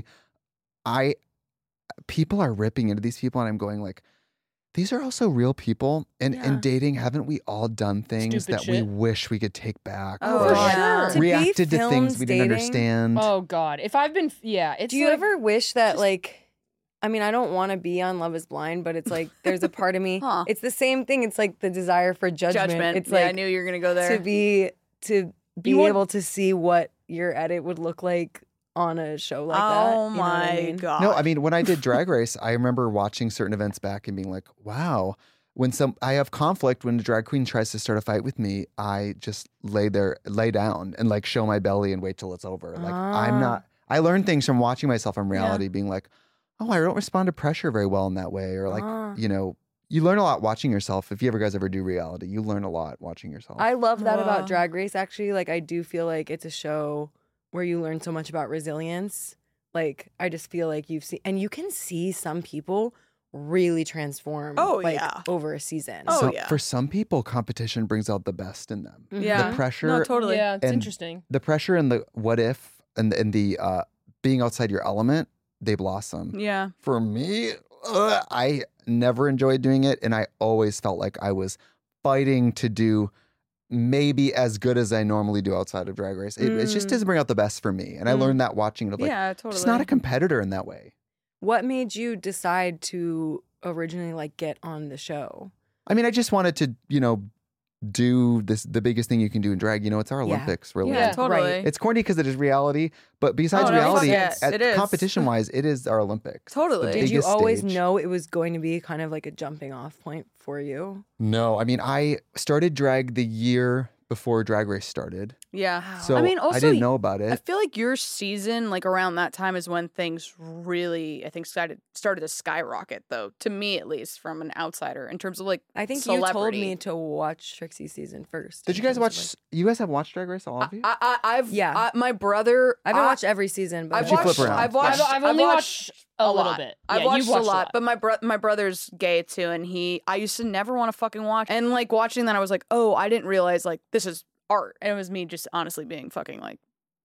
I, people are ripping into these people, and I'm going like, these are also real people. And Yeah. in dating, haven't we all done things Stupid that we shit. wish we could take back? Oh, or for like, sure. To be reacted to things filmed we didn't dating- understand. Oh God. If I've been, yeah. It's Do you like- ever wish that just- like I mean, I don't want to be on Love is Blind, but it's like there's a part of me. Huh. It's the same thing. It's like the desire for judgment. judgment. It's yeah, like I knew you were gonna go there. to be to be You want- able to see what your edit would look like on a show like that. oh you know what my I mean? god. No, I mean, when I did Drag Race, I remember watching certain events back and being like, wow. When some I have conflict when a drag queen tries to start a fight with me, I just lay there, lay down and like show my belly and wait till it's over. Like I'm Ah. not I learned things from watching myself in reality, being like, oh, I don't respond to pressure very well in that way. Or like, Ah. you know, you learn a lot watching yourself. If you ever guys ever do reality, you learn a lot watching yourself. I love that Wow. about Drag Race. Actually, like I do feel like it's a show where you learn so much about resilience. Like I just feel like you've seen, and you can see some people really transform. Oh, like, yeah. over a season. Oh, So- yeah. For some people, competition brings out the best in them. yeah. The pressure, No, totally. Yeah, it's and- interesting. the pressure and the what if and, and the uh, being outside your element, they blossom. Yeah. For me, ugh, I never enjoyed doing it, and I always felt like I was fighting to do maybe as good as I normally do outside of Drag Race. It, it just Mm. doesn't bring out the best for me, and I Mm. learned that watching it. Of like, yeah, totally. just not a competitor in that way. What made you decide to originally like get on the show? I mean, I just wanted to, you know, do this the biggest thing you can do in drag. You know, it's our Yeah. Olympics, really. Yeah, Yeah, totally. right. It's corny because it is reality, but besides Oh, no, reality, yes, at it is. competition wise, it is our Olympics. Totally. The Did you biggest always stage. know it was going to be kind of like a jumping off point for you? No, I mean, I started drag the year before Drag Race started, Yeah. so I mean, also, I didn't know about I it. feel like your season, like around that time, is when things really, I think, started started to skyrocket. Though, to me at least, from an outsider, in terms of like, I think you told celebrity. me to watch Trixie's season first. Did in you guys terms watch? of, like- You guys have watched Drag Race, all of you? I, I, I've Yeah. I, my brother. I haven't I, watched every season, but I've Did you watched. flip around? I've watched. I've, I've only watched watched a little lot. bit. I've Yeah, watched, you've watched a lot, but my bro- my brother's gay too, and he. I used to never want to fucking watch, and like watching that, I was like, oh, I didn't realize like this is art, and it was me just honestly being fucking like,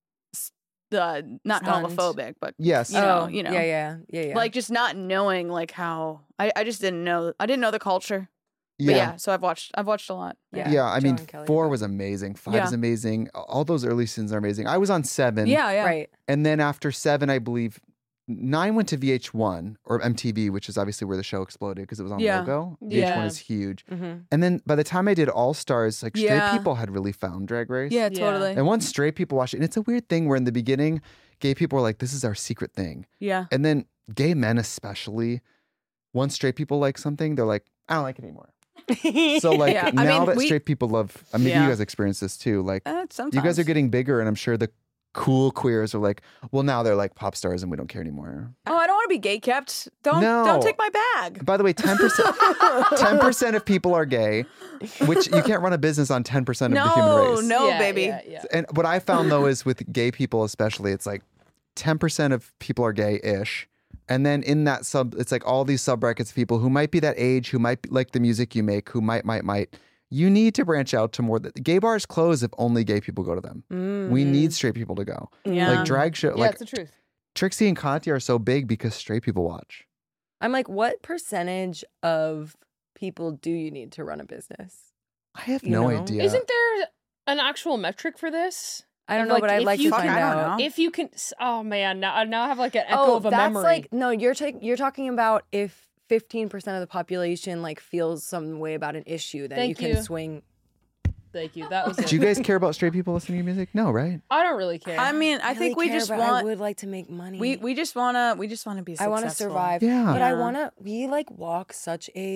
s- uh, not Stunned. homophobic, but Yes. you know, oh, you know, yeah, yeah, yeah, yeah. like just not knowing like how I, I just didn't know. I didn't know the culture. But yeah. yeah, so I've watched. I've watched a lot. yeah, Yeah, I Joe mean, and Kelly. four was amazing. Five Yeah. is amazing. All those early seasons are amazing. I was on seven. Yeah, yeah. right. And then after seven, I believe nine went to V H one or M T V, which is obviously where the show exploded because it was on Yeah. Logo. V H one Yeah. is huge. Mm-hmm. And then by the time I did All Stars, like straight Yeah. people had really found Drag Race. Yeah, Yeah. totally. And once straight people watched it, and it's a weird thing where in the beginning, gay people were like, this is our secret thing. Yeah. And then gay men, especially, once straight people like something, they're like, I don't like it anymore. So, like, Yeah, I now mean, that we- straight people love, I mean, maybe Yeah. you guys experience this too. Like, Uh, sometimes you guys are getting bigger, and I'm sure the cool queers are like, well, now they're like pop stars and we don't care anymore. Oh, I don't want to be gay kept. Don't No. don't take my bag. By the way, ten percent ten percent of people are gay, which you can't run a business on ten percent of the human No, race. no, Yeah, baby. Yeah, yeah. And what I found though is with gay people especially, it's like ten percent of people are gay-ish. And then in that sub, it's like all these sub brackets of people who might be that age, who might like the music you make, who might, might, might. You need to branch out to more. The gay bars close if only gay people go to them. We need straight people to go. Yeah. Like drag show, Yeah, like it's the truth. Trixie and Katya are so big because straight people watch. I'm like, what percentage of people do you need to run a business? I have You no know? idea. Isn't there an actual metric for this? I don't Of, know, like, but I'd if like to you find can- I don't out. know. If you can, oh man, now now I have like an echo Oh, of a that's memory. like no. You're ta- you're talking about if fifteen percent of the population like feels some way about an issue, then Thank you can you. swing. Thank you. That was. Do It. you guys care about straight people listening to music? No, right? I don't really care. I mean, I really think we care, just but want I would like to make money. we we just wanna we just wanna be I successful. want to survive. Yeah. But I Yeah. want to. We like walk such a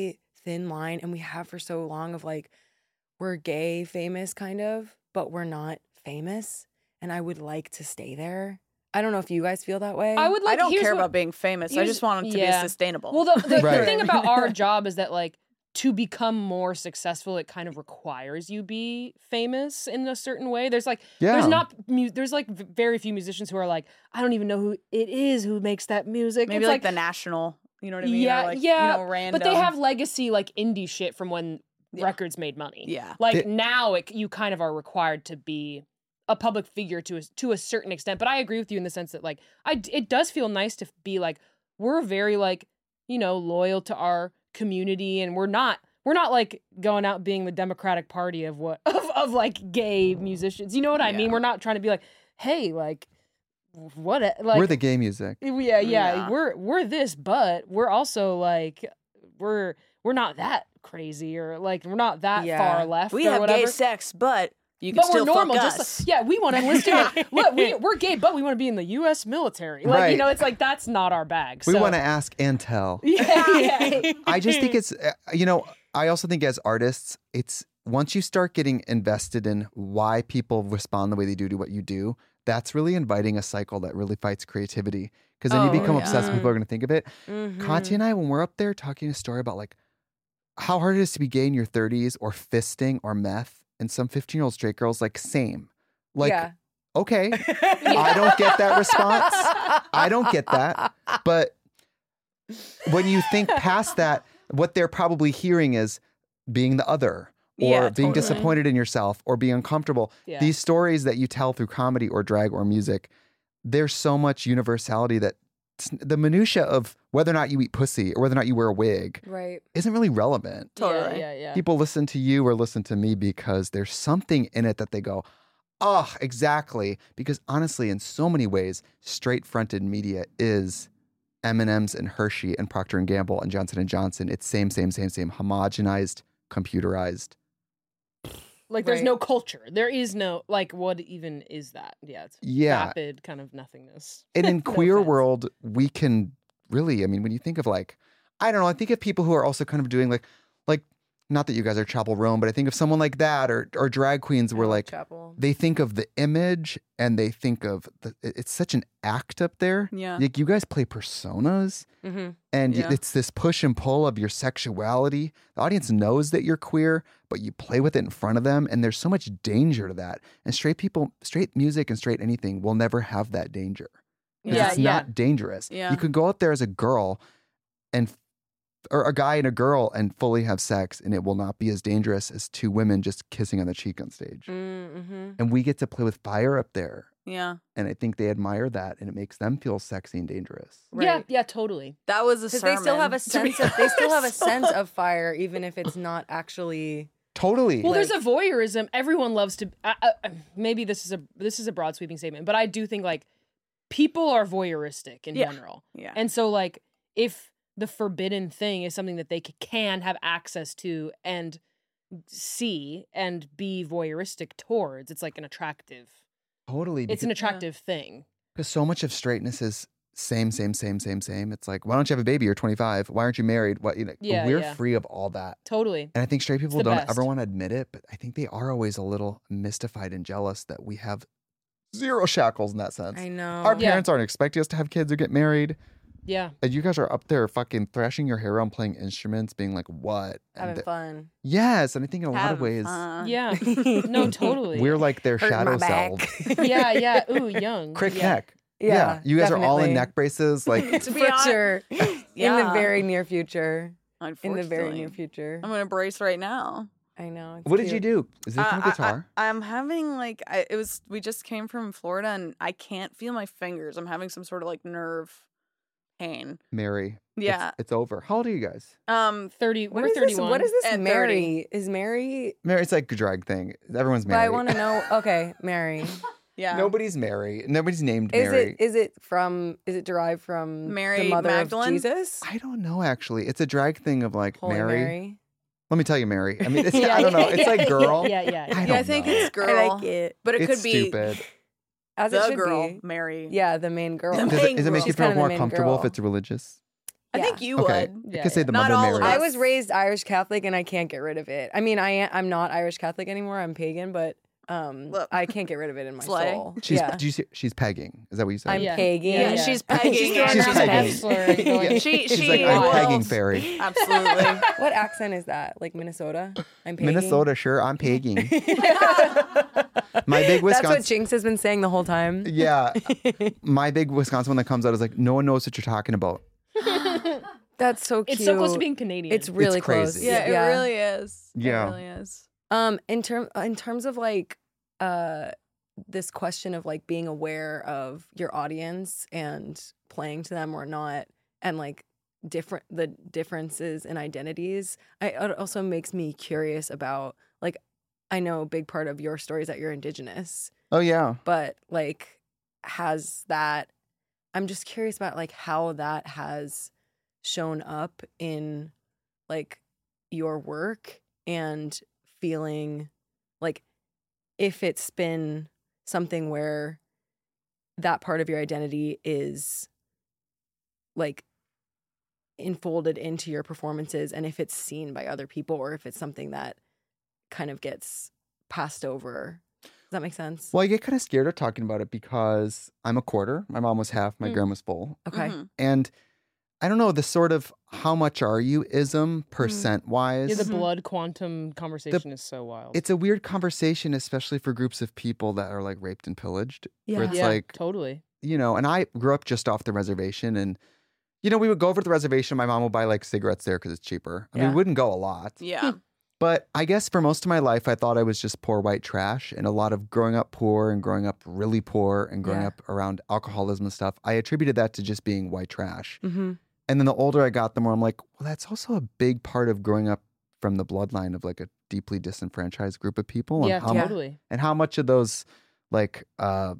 thin line, and we have for so long of like, we're gay famous kind of, but we're not famous. And I would like to stay there. I don't know if you guys feel that way. I would like. I don't here's care what- about being famous. I here's- just want it to yeah. be sustainable. Well, the, the, Right. the thing about our job is that like to become more successful, it kind of requires you be famous in a certain way. There's like Yeah. there's not mu- there's like v- very few musicians who are like, I don't even know who it is who makes that music. Maybe It's like, the national, you know what I mean? Yeah, or like, yeah. You know, random. But they have legacy like indie shit from when Yeah. records made money. Yeah. Like It- now, it, you kind of are required to be a public figure to a, to a certain extent. But I agree with you in the sense that like I it does feel nice to be like we're very like you know loyal to our community, and we're not we're not like going out being the Democratic Party of what of, of like gay musicians. You know what I mean? Yeah. We're not trying to be like, hey, like what a- like We're the gay music. yeah, yeah, Yeah. We're we're this, but we're also like we're we're not that crazy or like we're not that Yeah. far left. we or have whatever. gay sex, but you can But still we're normal. fuck Just us. like, yeah, we want to enlist in. A, look, we we're gay, but we want to be in the U S military. Like Right. you know, it's like that's not our bag. We so. want to ask and tell. Yeah, yeah. I just think it's, uh, you know, I also think as artists, it's once you start getting invested in why people respond the way they do to what you do, that's really inviting a cycle that really fights creativity. Because then Oh, you become yeah. obsessed, people are going to think of it. Mhm. Katya and I, when we're up there talking a story about like how hard it is to be gay in your thirties or fisting or meth, and some fifteen year old straight girls, like, same. Like, yeah. okay, I don't get that response. I don't get that. But when you think past that, what they're probably hearing is being the other or Yeah, being totally. disappointed in yourself or being uncomfortable. Yeah. These stories that you tell through comedy or drag or music, there's so much universality that s- the minutia of whether or not you eat pussy or whether or not you wear a wig Right. isn't really relevant. Totally. Yeah, yeah, yeah. People listen to you or listen to me because there's something in it that they go, oh, exactly. Because honestly, in so many ways, straight-fronted media is M and M's and Hershey and Procter and Gamble and Johnson and Johnson. It's same, same, same, same, homogenized, computerized. Like there's Right. no culture. There is no like what even is that? Yeah, it's Yeah. vapid kind of nothingness. And in No queer offense. world, we can really, I mean, when you think of like, I don't know, I think of people who are also kind of doing like, like, not that you guys are Chapel Roan, but I think of someone like that or or drag queens where like Chapel. they think of the image and they think of the, it- it's such an act up there. Yeah. Like you guys play personas Mm-hmm. and y- Yeah. it's this push and pull of your sexuality. The audience knows that you're queer, but you play with it in front of them. And there's so much danger to that. And straight people, straight music and straight anything will never have that danger. 'Cause Yeah, it's yeah. not dangerous. Yeah. You can go out there as a girl and or a guy and a girl and fully have sex and it will not be as dangerous as two women just kissing on the cheek on stage. Mm-hmm. And we get to play with fire up there. Yeah. And I think they admire that and it makes them feel sexy and dangerous. Yeah, Right. yeah, totally. That was a Because sermon. they still have a to be sense of they still have a honest. sense of fire, even if it's not actually. Totally. Well, there's Like- a voyeurism. Everyone loves to. I, I, maybe this is a this is a broad sweeping statement, but I do think like people are voyeuristic in Yeah. general, Yeah. and so like if the forbidden thing is something that they c- can have access to and see and be voyeuristic towards, it's like an attractive. Totally. It's an attractive thing. Because so much of straightness is same, same, same, same, same. It's like, why don't you have a baby? You're twenty-five. Why aren't you married? What? You know, Yeah, we're yeah. free of all that. Totally. And I think straight people the don't best. ever want to admit it, but I think they are always a little mystified and jealous that we have zero shackles in that sense. I know. Our Yeah. parents aren't expecting us to have kids or get married. Yeah. And you guys are up there fucking thrashing your hair around playing instruments, being like, what? And having th- fun. Yes. And I think in a lot of Having ways, fun. Yeah. No, totally. we're like their Hurting shadow my back. selves. yeah, yeah. Ooh, young. Crick yeah. neck. Yeah. You guys are all in definitely. neck braces. Like, To be For honest- sure. In the Yeah. very near future. In the very Unfortunately. near future. I'm gonna brace right now. I know. It's what did you cute. do? Is it from Uh, a guitar? I, am having like I, it was. We just came from Florida, and I can't feel my fingers. I'm having some sort of like nerve pain. Mary. It's- Yeah. It's, over. How old are you guys? Um. thirty. What we're is this? thirty-one. What is this? And Mary is Mary. Mary, it's like a drag thing. Everyone's But Mary. I want to know. Okay, Mary. Yeah. Nobody's Mary. Nobody's named Is Mary. it is it from? Is it derived from Mary the mother Magdalene? of Jesus? I don't know, actually. It's a drag thing of like Holy Mary. Mary. Let me tell you, Mary. I mean, it's, Yeah, I don't know. yeah, It's yeah, like girl. Yeah, yeah. I yeah, don't I think know. it's girl. I like it. But it It's could be stupid. As it the should girl, be. Mary. Yeah, the main girl. The Does it, main does it make girl. you She's feel kinda the more main comfortable if girl. it's religious? I Yeah. think you Okay. would. I Yeah, could say yeah. the Not mother all Mary. of I us. was raised Irish Catholic and I can't get rid of it. I mean, I am, I'm not Irish Catholic anymore. I'm pagan, but um, Look. I can't get rid of it in my Slay. soul. She's yeah. do you see, she's pegging. Is that what you said? I'm Yeah. pagan. Yeah, yeah. She's pegging. She's throwing She's around the pegging. F slur and going, She, She's she like, I'm will- pegging fairy. Absolutely. What accent is that? Like Minnesota? I'm pagan. Minnesota, sure, I'm pegging. My big That's Wisconsin. what Jinx has been saying the whole time. Yeah. My big Wisconsin one that comes out is like, no one knows what you're talking about. That's so cute. it's so close to being Canadian. It's really It's close. crazy. Yeah, it really is. Yeah. It really is. Um, in term in terms of like uh this question of like being aware of your audience and playing to them or not, and like different the differences in identities, I it also makes me curious about like I know a big part of your story is that you're Indigenous, Oh, yeah. but like has that I'm just curious about like how that has shown up in like your work and feeling like if it's been something where that part of your identity is like enfolded into your performances and if it's seen by other people or if it's something that kind of gets passed over. Does that make sense? Well, I get kind of scared of talking about it because I'm a quarter. My mom was half. My Mm. grandma's full. Okay. Mhm. And I don't know, the sort of how much are you ism percent wise. yeah, the blood quantum conversation is so wild. It's a weird conversation, especially for groups of people that are like raped and pillaged. Where Yeah. it's yeah, like, totally. you know, and I grew up just off the reservation and, you know, we would go over to the reservation. My mom would buy like cigarettes there because it's cheaper. I mean, Yeah. we wouldn't go a lot. Yeah. But I guess for most of my life, I thought I was just poor white trash. And a lot of growing up poor and growing up really poor and growing Yeah. up around alcoholism and stuff, I attributed that to just being white trash. Mm-hmm. And then the older I got, the more I'm like, well, that's also a big part of growing up from the bloodline of like a deeply disenfranchised group of people. And Yeah, how, mu- totally. and how much of those, like, uh,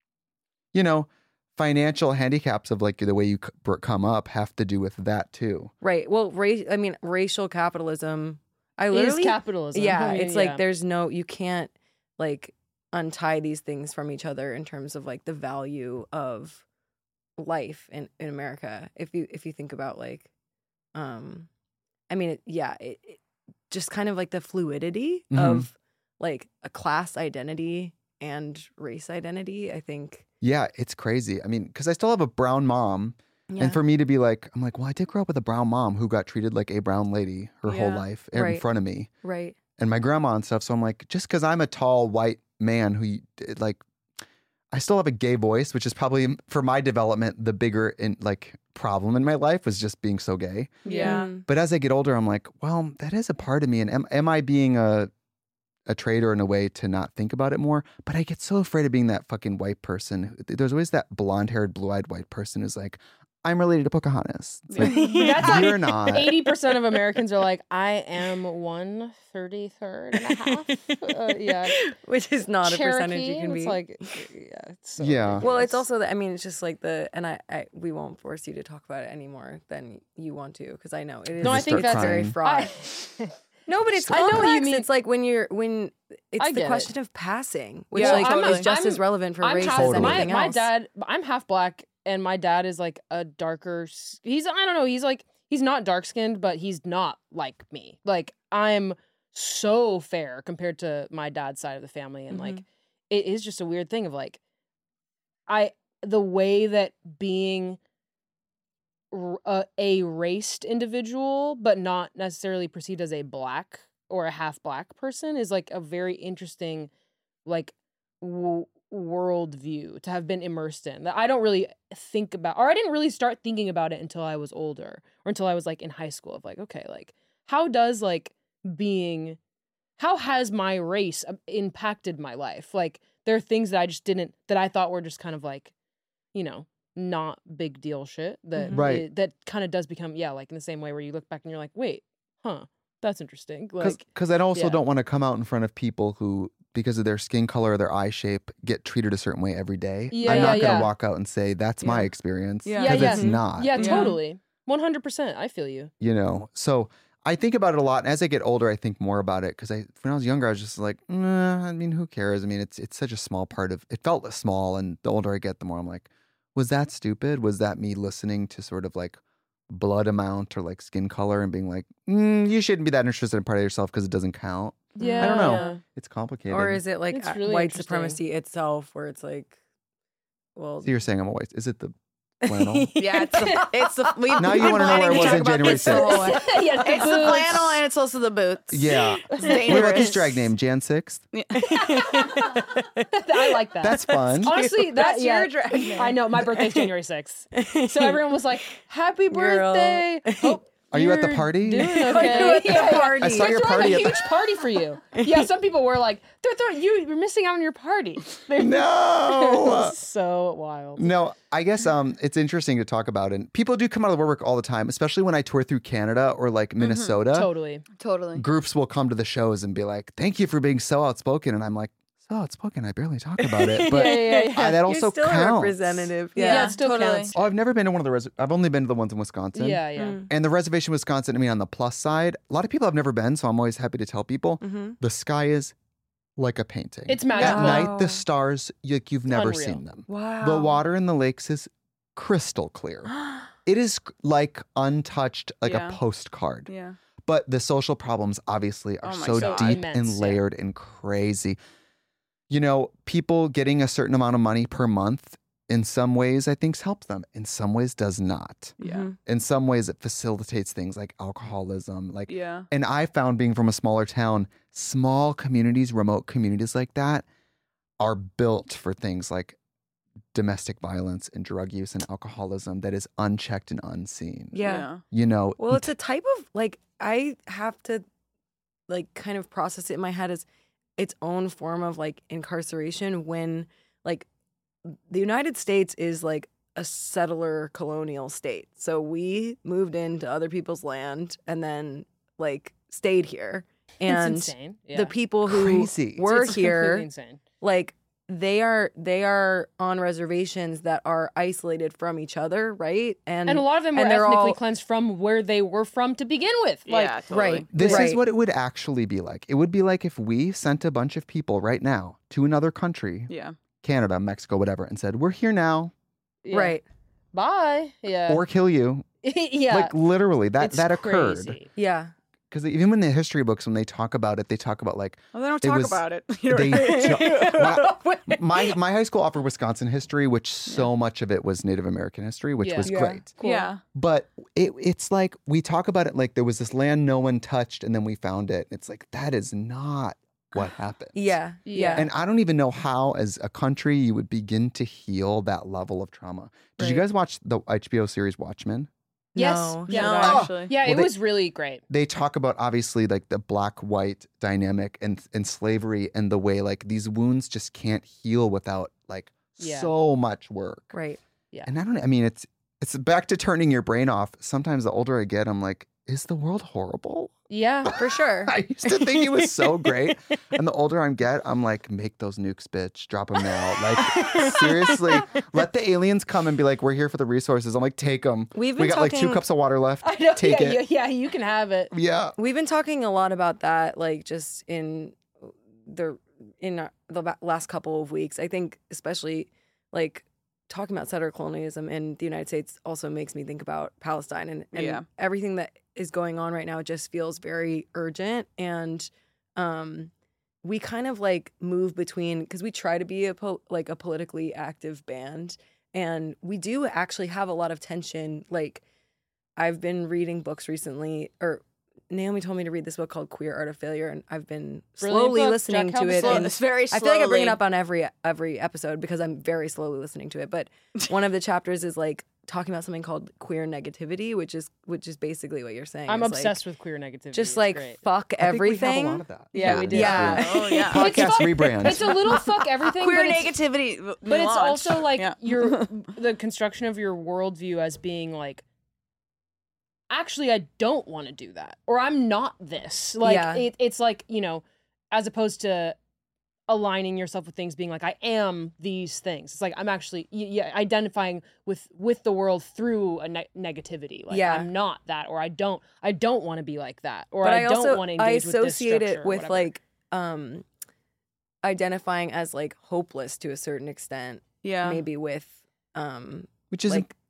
you know, financial handicaps of like the way you c- br- come up have to do with that too. Right. Well, race. I mean, racial capitalism. I It is literally. capitalism. Yeah, I mean, it's like yeah. there's no. You can't like untie these things from each other in terms of like the value of life in in America. If you if you think about like, um, I mean, it, yeah, it, it just kind of like the fluidity Mhm. of like a class identity and race identity. I think. Yeah, it's crazy. I mean, because I still have a brown mom. Yeah. And for me to be like, I'm like, well, I did grow up with a brown mom who got treated like a brown lady her whole Yeah. life in Right. front of me. right. And my grandma and stuff. So I'm like, just because I'm a tall white man who, like, I still have a gay voice, which is probably for my development the bigger in like problem in my life was just being so gay. Yeah. Mm. But as I get older, I'm like, well, that is a part of me. And am, am I being a a traitor in a way to not think about it more? But I get so afraid of being that fucking white person. There's always that blonde haired, blue eyed white person who's like, I'm related to Pocahontas. It's like, That's like you're not. eighty percent of Americans are like, I am one thirty-third and a half. Uh, yeah. Which is not a percentage you Cherokee, can and be. It's like, yeah. It's so Yeah. Well, it's ridiculous. also that I mean, it's just like the and I, I we won't force you to talk about it any more than you want to because I know it is. No, I Just think start that's very crying. fraught. I- No, but it's I know what you complex. mean. It's like when you're when it's I the get it. question of passing, which Yeah, like totally. is just I'm- as relevant for I'm race half, as Totally. anything my, else. my dad, I'm half black, and my dad is like a darker. s- He's I don't know. He's like he's not dark skinned, but he's not like me. Like I'm so fair compared to my dad's side of the family, and like it is just a weird thing of like I the way that being r- a, a raced individual, but not necessarily perceived as a black or a half black person, is like a very interesting, like, w- world view to have been immersed in that I don't really think about, or I didn't really start thinking about it until I was older or until I was like in high school of like, okay, like how does like being, how has my race uh, impacted my life? Like there are things that I just didn't, that I thought were just kind of like, you know, not big deal shit that Mhm. Right. it- that kind of does become, yeah, like in the same way where you look back and you're like, wait, huh, that's interesting. Like, Because I also yeah. don't want to come out in front of people who, because of their skin color or their eye shape, get treated a certain way every day. Yeah, I'm yeah, not going to yeah. walk out and say that's my Yeah. experience Yeah. because Yeah, it's yeah. not. yeah, Yeah. totally. one hundred percent. I feel you. You know, so I think about it a lot. And as I get older, I think more about it because I, when I was younger, I was just like, nah, I mean, who cares? I mean, it's it's such a small part of. It felt small, and the older I get, the more I'm like, was that stupid? Was that me listening to sort of like blood amount or like skin color and being like, mm, you shouldn't be that interested in part of yourself because it doesn't count. Yeah. I don't know. Yeah. It's complicated. Or is it like It's a- really white interesting. supremacy itself, where it's like, well, So you're saying I'm a white. Is it the flannel? Yeah, it's the, it's the we've Now you been wanna know where planning I to was talk on about January this the whole way. Yes, It's the flannel and it's also the boots. Yeah. It's What about this dangerous. drag name? Jan sixth? I like that. That's fun. Honestly, that, That's yeah, your drag name. I know. My birthday's January sixth. So everyone was like, happy Girl. birthday. Hope Are you at the you're party? Doing Are you okay. at the party? I saw your They're throwing party a at the- huge party for you. Yeah, some people were like, they're throwing you. You're missing out on your party. They're- It No. was so wild. No, I guess um, it's interesting to talk about. And people do come out of the woodwork all the time, especially when I tour through Canada or like Minnesota. Totally. Totally. Groups will come to the shows and be like, thank you for being so outspoken. And I'm like, so outspoken? I barely talk about it. But Yeah, yeah, yeah. uh, that also you're still counts. a representative. Yeah, Yeah. it still totally. counts. Oh, I've never been to one of the res- I've only been to the ones in Wisconsin. Yeah, yeah. Mm. And the reservation Wisconsin, I mean, on the plus side, a lot of people have never been, so I'm always happy to tell people Mhm. the sky is like a painting. It's At magical. night, the stars, you, you've never unreal. seen them. Wow. The water in the lakes is crystal clear. It is like untouched, like Yeah. a postcard. Yeah. But the social problems obviously are Oh my so God. deep Immense, and yeah. layered and crazy. You know, people getting a certain amount of money per month in some ways I think helps them. In some ways does not. Yeah. Mhm. In some ways it facilitates things like alcoholism. Like Yeah. and I found being from a smaller town, small communities, remote communities like that are built for things like domestic violence and drug use and alcoholism that is unchecked and unseen. Yeah. You know, Well, it's a type of like I have to like kind of process it in my head as its own form of like incarceration when like the United States is like a settler colonial state. So we moved into other people's land and then like stayed here. And it's insane. Yeah. the people who Crazy. were It's here completely insane. like they are they are on reservations that are isolated from each other, right? And And a lot of them were and they're ethnically all- cleansed from where they were from to begin with. Like, yeah. Totally. right. This is right. what it would actually be like. It would be like if we sent a bunch of people right now to another country, Yeah. Canada, Mexico, whatever, and said, we're here now yeah. Right. Bye. Yeah. or kill you. yeah. Like literally, that, It's that occurred. crazy. Yeah. Because even in the history books, when they talk about it, they talk about like, Well, they don't It talk was- about it. You know they what I mean? ju- my, my high school offered Wisconsin history, which so much of it was Native American history, which Yeah. was Yeah. great. Cool. Yeah. But it, it's like we talk about it like there was this land no one touched and then we found it. It's like that is not what happened. Yeah. Yeah. Yeah. And I don't even know how, as a country, you would begin to heal that level of trauma. Did you Right. guys watch the H B O series Watchmen? Yes. No, Yeah. No, Oh, actually. yeah, Well, it they- was really great. They talk about obviously like the black-white dynamic and and slavery and the way like these wounds just can't heal without like Yeah. so much work. Right. Yeah. And I don't. I mean, it's it's back to turning your brain off. Sometimes the older I get, I'm like, is the world horrible? Yeah. For sure. I used to think it was so great. And the older I get, I'm like, make those nukes, bitch. Drop them now. Like, seriously, let the aliens come and be like, we're here for the resources. I'm like, take them. We've We been got like two talking- cups of water left. I know. Take yeah, it. yeah, yeah, you can have it. Yeah. We've been talking a lot about that, like just in the in our- the ba- last couple of weeks. I think especially like talking about settler colonialism in the United States also makes me think about Palestine and, and Yeah. everything that is going on right now. Just feels very urgent, and um, we kind of like move between because we try to be a po- like a politically active band, and we do actually have a lot of tension. Like I've been reading books recently, or Naomi told me to read this book called Queer Art of Failure, and I've been Brilliant slowly book. listening Jack to it. Halberstam. And It's very I slowly. feel like I bring it up on every every episode because I'm very slowly listening to it. But one of the chapters is like talking about something called queer negativity, which is which is basically what you're saying. I'm It's, like, obsessed with queer negativity. just It's like great. fuck I think we have everything. a lot of that. Yeah, we do. Yeah. Oh, yeah. It's Podcast fuck- rebrand. It's a little fuck everything, Queer but it's, negativity. w- but it's launched. also like Yeah. your the construction of your worldview as being like, actually, I don't want to do that, or I'm not this. Like Yeah. it, it's like, you know, as opposed to aligning yourself with things being like, I am these things. It's like I'm actually y- yeah identifying with with the world through a ne- negativity. Like Yeah. I'm not that, or I don't I don't want to be like that, or but I, I, don't also want to I engage with this associate structure it or with whatever. like um identifying as like hopeless to a certain extent. Yeah. Maybe with um Which is like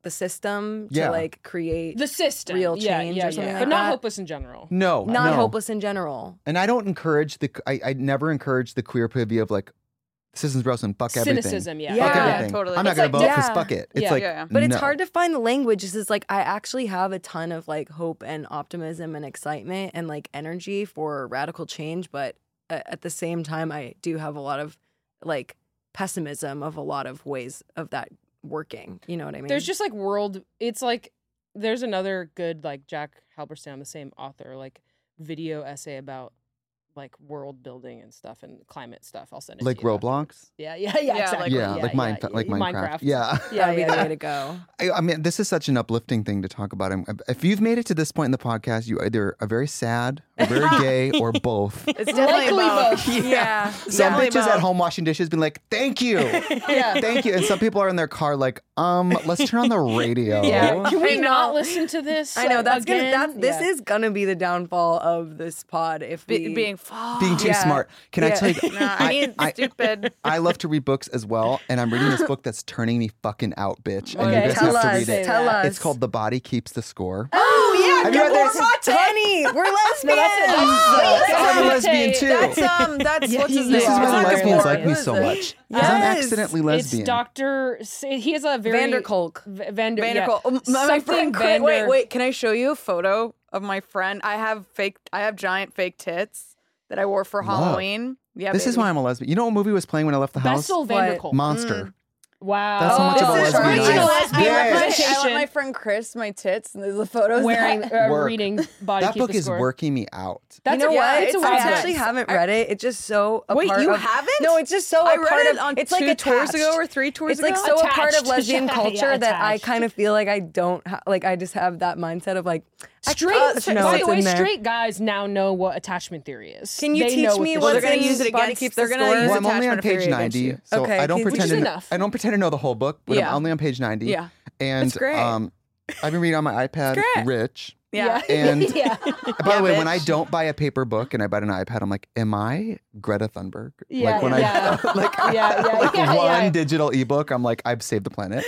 the system Yeah. to like create The system. real yeah, change yeah, or something yeah. like But not that. hopeless in general. No, not no. hopeless in general. And I don't encourage the. I, I never encourage the queer P O V of like, the system's broken, fuck everything. Cynicism, yeah. Fuck Yeah. everything. totally. I'm not It's gonna like- vote for yeah. fuck it. It's Yeah. like, Yeah, yeah. But it's no. hard to find the language. It's just like I actually have a ton of like hope and optimism and excitement and like energy for radical change, but a- at the same time, I do have a lot of like pessimism of a lot of ways of that working. You know what I mean? There's just like world. It's like there's another good like Jack Halberstam, the same author, like video essay about like world building and stuff and climate stuff. I'll send it Like to you Roblox? afterwards. Yeah, yeah, yeah, Yeah, exactly. like- yeah, like mine, yeah, like yeah, Minecraft. Yeah. yeah, yeah, yeah, the yeah. way to go. I, I mean, this is such an uplifting thing to talk about. I'm- If you've made it to this point in the podcast, you either are very sad, or very gay, or both. It's definitely Likely both. both. Yeah. Some Definitely bitches at both. home washing dishes been like, "Thank you, Yeah. thank you," and some people are in their car like, "Um, let's turn on the radio." Yeah. Can we I not know. listen to this? I know that's again? gonna. That's, this Yeah. is gonna be the downfall of this pod if Be- we being fuck. Being too Yeah. smart. Can I Yeah. tell you? Nah, I need I- stupid. I love to read books as well, and I'm reading this book that's turning me fucking out, bitch. And Okay, you guys tell have to us. read it. Tell us. It's called The Body Keeps the Score. Oh yeah, Have you read this? honey, we're lesbians. No, that's it. I'm a That's lesbian it. too. That's um. That's Yeah, what's his you name? This is are. why It's the not lesbians good. like me Who is so it? much. Because I'm Yes. accidentally lesbian. It's Doctor He has a very Vanderkolk. V- Vander. Vanderkolk. Yeah. Um, My Something friend, Chris- Vander. wait, wait. Can I show you a photo of my friend? I have fake. I have giant fake tits that I wore for Love. Halloween. Yeah, This is baby. why I'm a lesbian. You know what movie was playing when I left the house? Bessel Vanderkolk. Monster. Wow. That's how much of a This is lesbian original I am. lesbian Yes. representation. I let Representation. my friend Chris my tits, and there's the photos. Wearing, that- uh, Work. reading Body That Keep book the is Score. working me out. That's you know a, what? It's a I weird actually book. haven't read it. It's just so a Wait, part you of, haven't? No, it's just so I a read part it of on it's like two attached. tours ago or three tours It's like ago. so a part of Attached. lesbian Yeah, culture yeah, that I attached. kind of feel like I don't ha- like. I just have that mindset of like Straight, I just know by it's the way, in there. straight guys now know what attachment theory is. Can you They teach know me this what's Well, they're is. gonna in use it Body against. Keeps They're the gonna Score? use Well, I'm only on attachment page theory against ninety, you. so Okay, I don't can- pretend Which to is know, enough. I don't pretend to know the whole book, but Yeah. I'm only on page ninety. Yeah. And It's great. um I've been reading on my iPad great. Rich. Yeah. And yeah. by Yeah, the way, when bitch. I don't buy a paper book and I buy an iPad, I'm like, am I Greta Thunberg? Yeah, like when yeah. I like, Yeah, yeah, like yeah, one yeah. digital ebook, I'm like, I've saved the planet.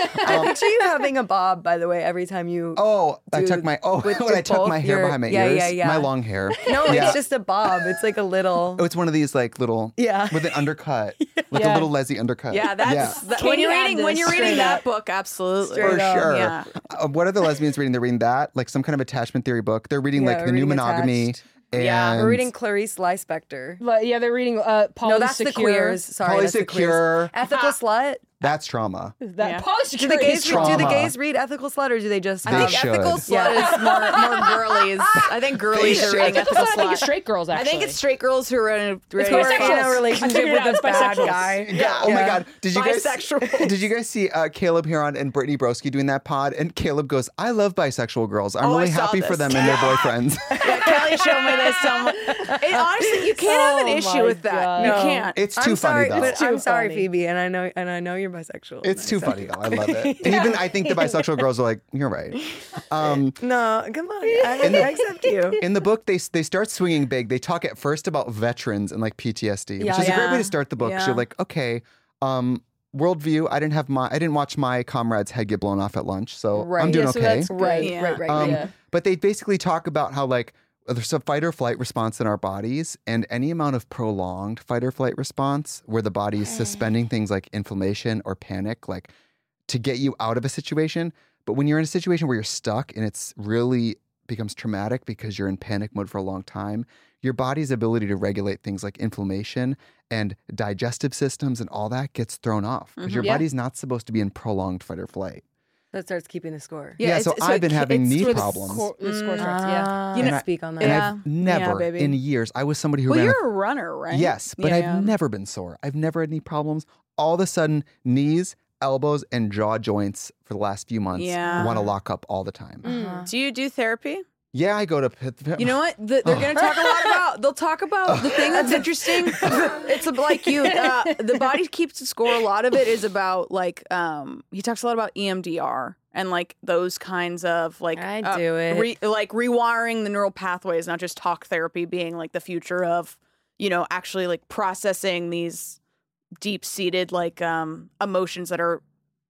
I picture you having a bob, by the way, every time you. Oh, I Dude, tuck my oh with when I the tuck my both hair your- behind my yeah, ears, yeah, yeah. my long hair. No, Yeah. it's just a bob. It's like a little. Oh, it's one of these like little Yeah. with an undercut, like Yeah. a little Leslie undercut. Yeah, that's yeah. that- when Katie you're had reading when this you're reading straight that up. book, absolutely. Straight For up. sure. Yeah. Uh, what are the lesbians reading? They're reading that, like some kind of attachment theory book. They're reading Yeah, like we're the new reading monogamy. Attached. And Yeah, We're reading Clarice Lispector. But yeah, they're reading uh, Polysecure. No, that's the queers. Sorry, that's the queers. Polysecure. Ethical slut. That's trauma. That Yeah. Polysecure Do the gays is do the trauma. gays read ethical slut or do they just? They I um, think should. ethical slut Yeah. is more more girlies. I think girlies They are should. reading Ethical ethical slut, I think it's slut. straight girls, I actually. think it's straight girls who are in a, It's who are more like in bisexuals. a I relationship figured with it out, a it's bad bisexuals. guy. Yeah. Oh my Yeah. God. Did you guys Bisexual. Did you guys see uh, Caleb Huron and Brittany Broski doing that pod? And Caleb goes, "I love bisexual girls. I'm Oh, I really saw happy for this. them and their boyfriends." Yeah, Kelly showed me this. So much. It, honestly, you can't have an Oh issue my with that. God. You No. can't. It's I'm too sorry, funny though. but I'm too sorry, funny. Phoebe, and I know and I know you're bisexual. It's and too so- funny though. I love it. And even I think the bisexual girls are like, "You're right." Um, No, come on, I, In the- I accept you. in the book, they they start swinging big. They talk at first about veterans and like P T S D, which Yeah. is a great way Yeah. to start the book. 'Cause Yeah. you're like, okay, um, worldview. I didn't have my I didn't watch my comrade's head get blown off at lunch, so Right. I'm doing Yeah, so okay. that's good. Right, Yeah. right, right, Um, right. Yeah. But they basically talk about how like there's a fight or flight response in our bodies, and any amount of prolonged fight or flight response where the body is suspending things like inflammation or panic, like to get you out of a situation. But when you're in a situation where you're stuck and it's really becomes traumatic because you're in panic mode for a long time, your body's ability to regulate things like inflammation and digestive systems and all that gets thrown off because your Yeah. body's not supposed to be in prolonged fight or flight. That starts keeping the score. Yeah, it's- so I've been it- having it's knee for the problems. Score, the score starts, Uh, yeah. you And know, I- speak on that. And Yeah. I've never baby. in years, I was somebody who Well, ran a you're a runner, right? Yes, but Yeah, I've yeah. never been sore. I've never had any problems. All of a sudden, knees, elbows, and jaw joints for the last few months Yeah. want to lock up all the time. Uh-huh. Do you do therapy? Yeah, I go to. You know what? The, they're going to talk a lot about. They'll talk about the thing that's interesting. It's a- like you. Uh, the body keeps the score. A lot of it is about like. Um, he talks a lot about E M D R and like those kinds of like. I uh, do it. Re, like rewiring the neural pathways, not just talk therapy being like the future of, you know, actually like processing these deep seated like um emotions that are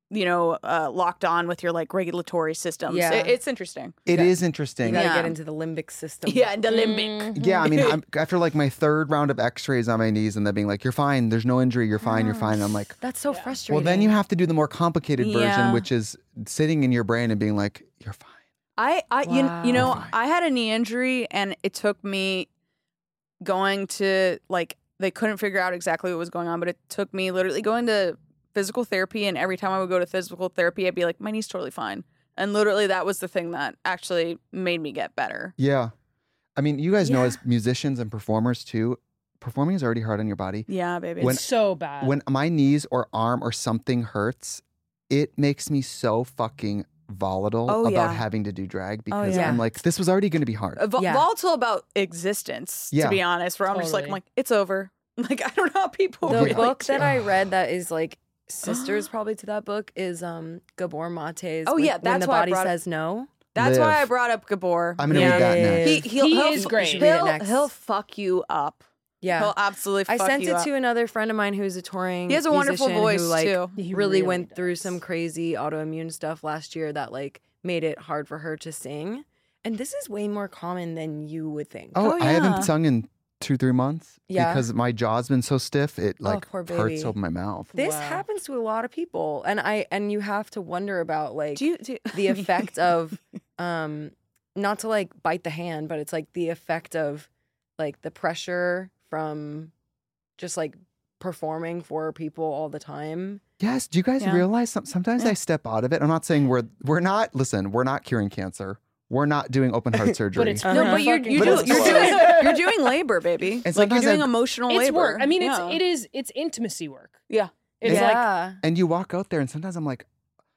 you know, uh, locked on with your like regulatory systems. Yeah. It, it's interesting. It Yeah. is You interesting. gotta Yeah. get into the limbic system. Yeah, the limbic. Yeah, I mean, I'm, after like my third round of X-rays on my knees, and them being like, "You're fine. There's no injury. You're fine. You're fine." And I'm like, That's so frustrating. well, then you have to do the more complicated version, Yeah. which is sitting in your brain and being like, "You're fine." I, I you, you know, Wow. I had a knee injury and it took me going to like, they couldn't figure out exactly what was going on, but it took me literally going to physical therapy. And every time I would go to physical therapy, I'd be like, my knee's totally fine. And literally that was the thing that actually made me get better. Yeah, I mean, you guys know Yeah. as musicians and performers too, performing is already hard on your body. Yeah, baby. When- It's so bad. When my knees or arm or something hurts, it makes me so fucking volatile Oh, about yeah. having to do drag because yeah. I'm like, this was already going to be hard. Uh, vo- Yeah. volatile about existence, Yeah. to be honest, where I'm just like, I'm Totally. like, it's over. Like, I don't know how people The relate book to that it. I read that is like sisters probably to that book is um Gabor Mate's. Oh, When- yeah, when that's the why I body brought it- says no. That's why I Live. brought up Gabor. I'm gonna Yeah. read that next. He, he'll, He he'll, is great. should read it He'll, next. he'll fuck you up. Yeah. He'll absolutely I fuck sent you it up. to another friend of mine who's a touring He has a wonderful musician voice, who, like, too. He really really went through does. some crazy autoimmune stuff last year that like made it hard for her to sing. And this is way more common than you would think. Oh, Oh, I haven't yeah. sung in two, three months Yeah. because my jaw's been so stiff. It like poor hurts baby. open my mouth. This Wow. happens to a lot of people. And I and you have to wonder about like Do you, do you- the effect of um not to like bite the hand, but it's like the effect of like the pressure from just like performing for people all the time. Yes. Do you guys Yeah. realize some, sometimes I step out of it? I'm not saying we're we're not. Listen, we're not curing cancer. We're not doing open heart surgery. But it's No, Uh-huh. but you're, fucking you But do, it's you're, close. doing, you're doing labor, baby. And Like, you're sometimes doing I- emotional It's labor. work. I mean, Yeah. it's it is it's intimacy work. Yeah. It's like yeah. and you walk out there, and sometimes I'm like,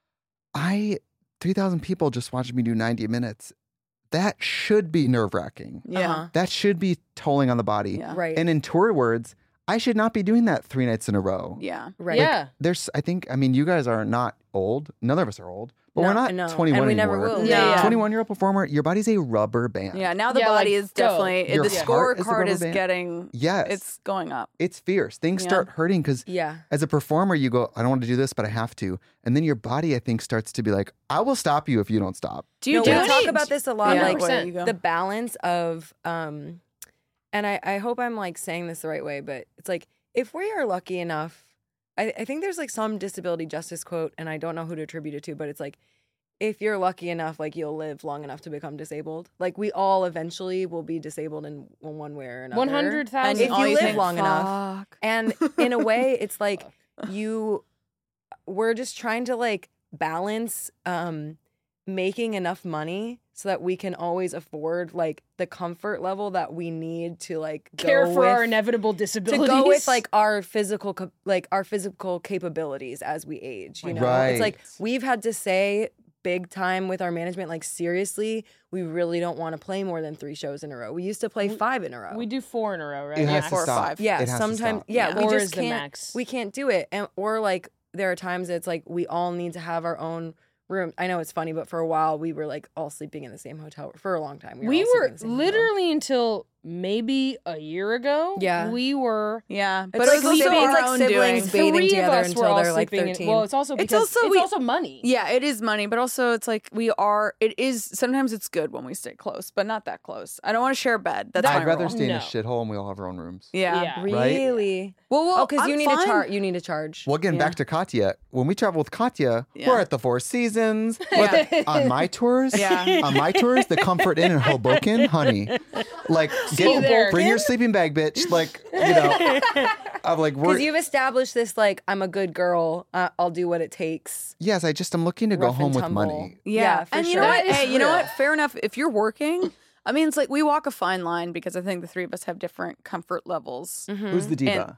I three thousand people just watched me do ninety minutes. That should be nerve wracking. Yeah. Uh-huh. That should be tolling on the body. Yeah. Right. And in tour words, I should not be doing that three nights in a row. Yeah. right. yeah. There's, I think, I mean, you guys are not old. None of us are old, but No, we're not no. twenty-one And we never anymore. will. Yeah, yeah. twenty-one year old performer, your body's a rubber band. Yeah. Now the Yeah, body like, is go. definitely, Your the heart is a scorecard rubber is band. getting, Yes. it's going up. It's fierce. Things Yeah. start hurting because Yeah. as a performer, you go, I don't want to do this, but I have to. And then your body, I think, starts to be like, I will stop you if you don't stop. Do you No, do we any- talk about this a lot, Yeah, like where you go. the balance of um and I, I hope I'm like saying this the right way, but it's like if we are lucky enough, I, I think there's like some disability justice quote, and I don't know who to attribute it to, but it's like if you're lucky enough, like you'll live long enough to become disabled. Like we all eventually will be disabled in one way or another. One hundred And thousand. If all you live think, long enough. "Fuck." And in a way, it's like you we're just trying to like balance um making enough money so that we can always afford like the comfort level that we need to like care go for with, our inevitable to disabilities. go with like our physical cap- like our physical capabilities as we age, you know. It's like Right. we've had to say big time with our management, like seriously, we really don't want to play more than three shows in a row. We used to play five in a row. we do four in a row, right? It Yeah, has to four or stop. five. Yeah, It has to sometimes. stop. Yeah, Yeah. we Four just is the can't. max. We can't do it, and or like there are times it's like we all need to have our own room. I know it's funny, but for a while we were like all sleeping in the same hotel for a long time. We were, We all sleeping were in the same hotel. literally until maybe a year ago. Yeah. we were. Yeah. But It's it was like also sibling- our it's like own siblings doing. bathing Three of together us until were all they're, like, sleeping in- thirteen. well, it's also It's because also it's we- also money. Yeah, it is money, but also it's like we are. It is sometimes it's good when we stay close, but not that close. I don't want to share a bed. That's I'd my rather rule. stay in a No. shithole and we all have our own rooms. Yeah. Yeah. Right? Really? Well, well, Oh, because you I'm need fine. to charge. You need to charge. Well, again, Yeah. back to Katya. When we travel with Katya, Yeah. we're at the Four Seasons. We're at the- on my tours, Yeah. on my tours, the Comfort Inn in Hoboken, honey. Like, you there. bring your sleeping bag, bitch. Like, you know, I'm like, we're. Because you've established this, like, I'm a good girl. Uh, I'll do what it takes. Yes, I just, I'm looking to go Rough home and with tumble. money. Yeah, Yeah, for and you sure. know That what? is Hey, you know real. what? Fair enough. If you're working, I mean, it's like we walk a fine line because I think the three of us have different comfort levels. Who's the diva?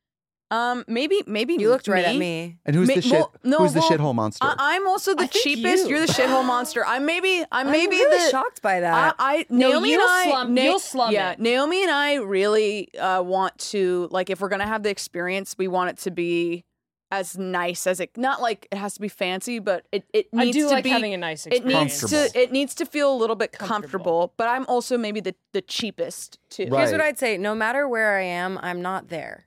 Um, maybe, maybe You looked right at me. and who's Ma- the shit? well, no, who's the well, shithole monster? I- I'm also the I think cheapest. you. You. are the shithole monster. I'm maybe. I'm maybe I'm really the shocked by I, that. I No, Naomi you'll and I, slum- Na- you'll slum yeah, it. Naomi and I really uh, want to like if we're gonna have the experience, we want it to be as nice as it. Not like it has to be fancy, but it it I needs do to like be. having a nice it experience. needs Comfortable. to. It needs to feel a little bit comfortable. Comfortable. But I'm also maybe the the cheapest too. Right. Here's what I'd say. No matter where I am, I'm not there.